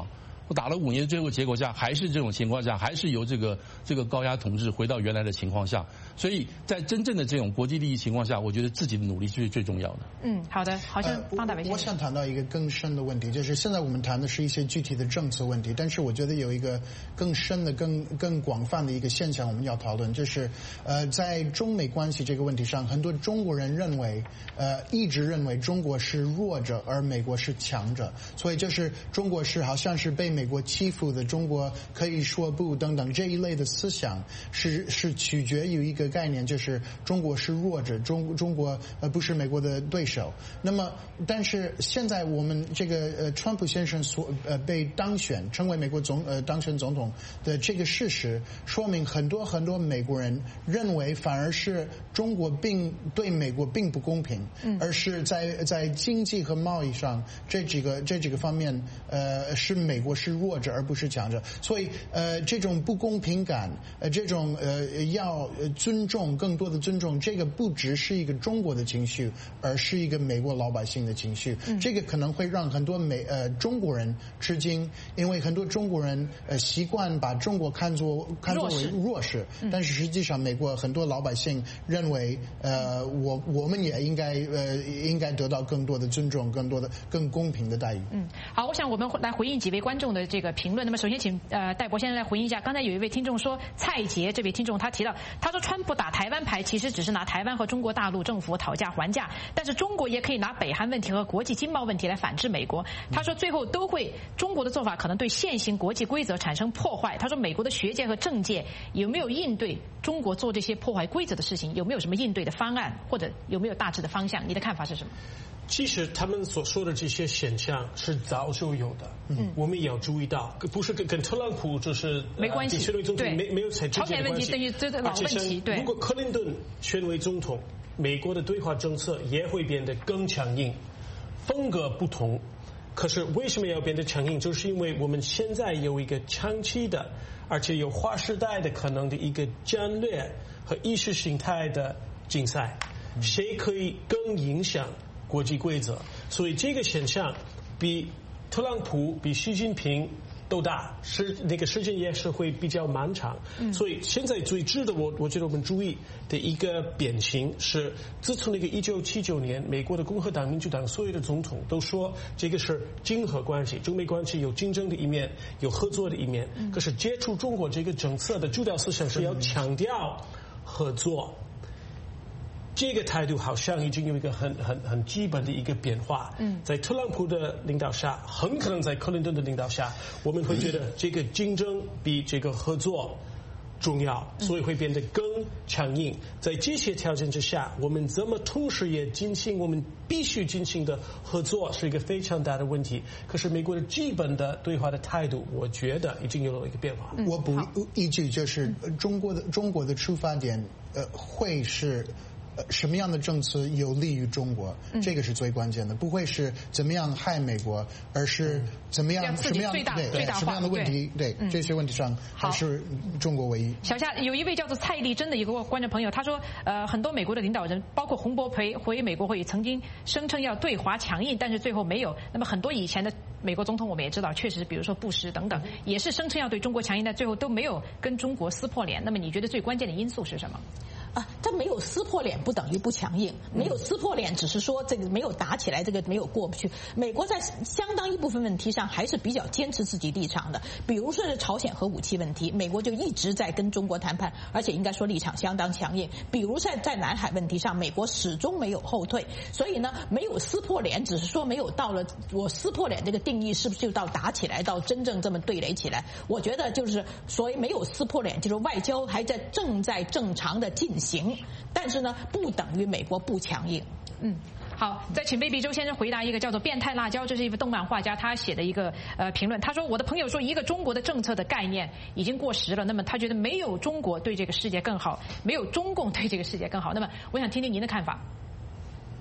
我打了五年，最后结果下还是这种情况下，还是由这个这个高压统治回到原来的情况下。所以在真正的这种国际利益情况下，我觉得自己的努力是最重要的。 嗯，好的，好像方大伟先生、 呃、我, 我想谈到一个更深的问题，就是现在我们谈的是一些具体的政策问题，但是我觉得有一个更深的、更更广泛的一个现象我们要讨论，就是呃，在中美关系这个问题上，很多中国人认为，呃，一直认为中国是弱者，而美国是强者，所以就是中国是好像是被美国欺负的，中国可以说不等等这一类的思想是是取决于一个概念，就是中国是弱者，中中国呃不是美国的对手。那么，但是现在我们这个呃川普先生所呃被当选成为美国总呃当选总统的这个事实，说明很多很多美国人认为反而是中国并对美国并不公平，嗯，而是在在经济和贸易上这几个这几个方面呃是美国是弱者而不是强者，所以呃这种不公平感呃这种呃要尊重更多的尊重，这个不只是一个中国的情绪，而是一个美国老百姓的情绪。嗯、这个可能会让很多美呃中国人吃惊，因为很多中国人呃习惯把中国看作看作为弱势，嗯、但是实际上美国很多老百姓认为呃我我们也应该呃应该得到更多的尊重，更多的更公平的待遇。 嗯，好，我想我们来回应几位观众的这个评论。那么首先请呃戴博先生来回应一下，刚才有一位听众说蔡杰这位听众他提到，他说川普打台湾牌其实只是拿台湾和中国大陆政府讨价还价，但是中国也可以拿北韩问题和国际经贸问题来反制美国。他说最后都会中国的做法可能对现行国际规则产生破坏。他说美国的学界和政界有没有应对中国做这些破坏规则的事情，有没有什么应对的方案，或者有没有大致的方向？你的看法是什么？ 其实他们所说的这些现象是早就有的，嗯，我们也要注意到，不是跟跟特朗普就是没关系， 选为总统没没有太直接的关系。 朝鲜问题等于这个老问题，对。 如果克林顿选为总统，美国的对华政策也会变得更强硬，风格不同。可是为什么要变得强硬？就是因为我们现在有一个长期的，而且有划时代的可能的一个战略和意识形态的竞赛，谁可以更影响国际规则？所以这个现象比特朗普、比习近平都大，是那个时间也是会比较漫长。嗯、所以现在最值得我我觉得我们注意的一个变形是，自从那个一九七九年，美国的共和党、民主党所有的总统都说这个是竞合关系，中美关系有竞争的一面，有合作的一面。嗯、可是接触中国这个政策的主要思想是要强调合作。这个态度好像已经有一个很很很基本的一个变化。嗯，在特朗普的领导下，很可能在克林顿的领导下，我们会觉得这个竞争比这个合作重要，所以会变得更强硬。在这些条件之下，我们怎么同时也进行我们必须进行的合作，是一个非常大的问题。可是美国的基本的对华的态度，我觉得已经有了一个变化。 我补一句，就是中国的中国的出发点，呃，会是。什么样的政策有利于中国？嗯、这个是最关键的，不会是怎么样害美国，而是怎么样什么样对对什么样的问题对、嗯、这些问题上还是中国唯一。 小夏有一位叫做蔡丽珍的一个观众朋友，他说，呃，很多美国的领导人，包括洪博培回美国会曾经声称要对华强硬，但是最后没有。那么很多以前的美国总统我们也知道，确实比如说布什等等，也是声称要对中国强硬，但最后都没有跟中国撕破脸。那么你觉得最关键的因素是什么？ 啊，这没有撕破脸不等于不强硬，没有撕破脸只是说这个没有打起来，这个没有过不去。美国在相当一部分问题上还是比较坚持自己立场的，比如说是朝鲜核武器问题，美国就一直在跟中国谈判，而且应该说立场相当强硬。比如在在南海问题上，美国始终没有后退，所以呢，没有撕破脸，只是说没有到了我撕破脸这个定义是不是就到打起来，到真正这么对垒起来？我觉得就是所谓没有撕破脸，就是外交还在正在正常的进行，但是呢，不等于美国不强硬。 嗯。好，再请魏碧洲先生回答一个叫做变态辣椒，这是一位动漫画家他写的一个呃评论。他说，我的朋友说一个中国的政策的概念已经过时了，那么他觉得没有中国对这个世界更好，没有中共对这个世界更好。那么我想听听您的看法。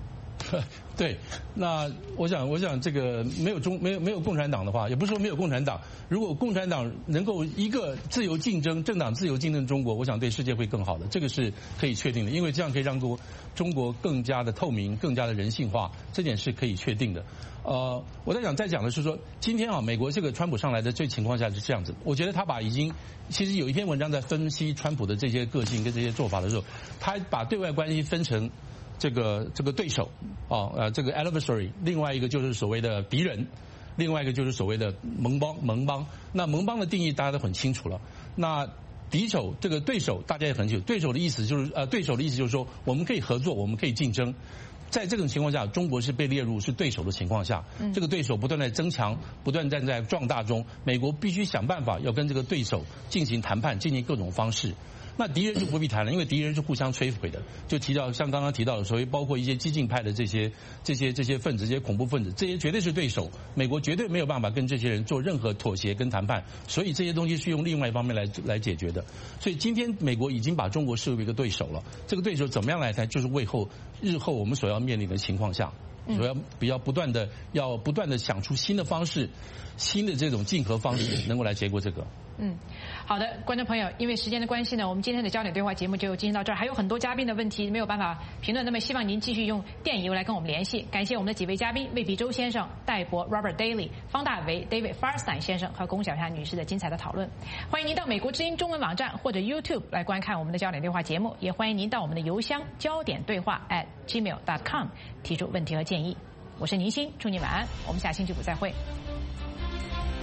对，那我想，我想这个没有中没有没有共产党的话，也不是说没有共产党，如果共产党能够一个自由竞争、政党自由竞争中国，我想对世界会更好的，这个是可以确定的，因为这样可以让中国中国更加的透明、更加的人性化，这点是可以确定的。呃，我在讲再讲的是说，今天啊，美国这个川普上来的这情况下是这样子，我觉得他把已经其实有一篇文章在分析川普的这些个性跟这些做法的时候，他把对外关系分成。这个这个对手啊，呃，这个 adversary， 另外一个就是所谓的敌人，另外一个就是所谓的盟邦盟邦。那盟邦的定义大家都很清楚了。那敌手这个对手大家也很清楚，对手的意思就是呃，对手的意思就是说我们可以合作，我们可以竞争。在这种情况下，中国是被列入是对手的情况下，这个对手不断在增强，不断在在壮大中，美国必须想办法要跟这个对手进行谈判，进行各种方式。那敌人就不必谈了，因为敌人是互相摧毁的。就提到像刚刚提到的，所谓包括一些激进派的这些这些这些分子、这些恐怖分子，这些绝对是对手。美国绝对没有办法跟这些人做任何妥协跟谈判，所以这些东西是用另外一方面来来解决的。所以今天美国已经把中国视为一个对手了。这个对手怎么样来谈，就是为后日后我们所要面临的情况下，所要比较不断的要不断的想出新的方式、新的这种竞合方式，能够来结果这个。 嗯，好的，观众朋友，因为时间的关系呢，我们今天的焦点对话节目就进行到这儿，还有很多嘉宾的问题没有办法评论，那么希望您继续用电邮来跟我们联系。感谢我们的几位嘉宾：魏必洲先生、戴博 Robert Daly、方大为 David Farstein 先生和龚小霞女士的精彩的讨论。欢迎您到美国之音中文网站或者 YouTube 来观看我们的焦点对话节目，也欢迎您到我们的邮箱焦点对话 at gmail dot com 提出问题和建议。我是宁欣，祝您晚安，我们下星期五再会。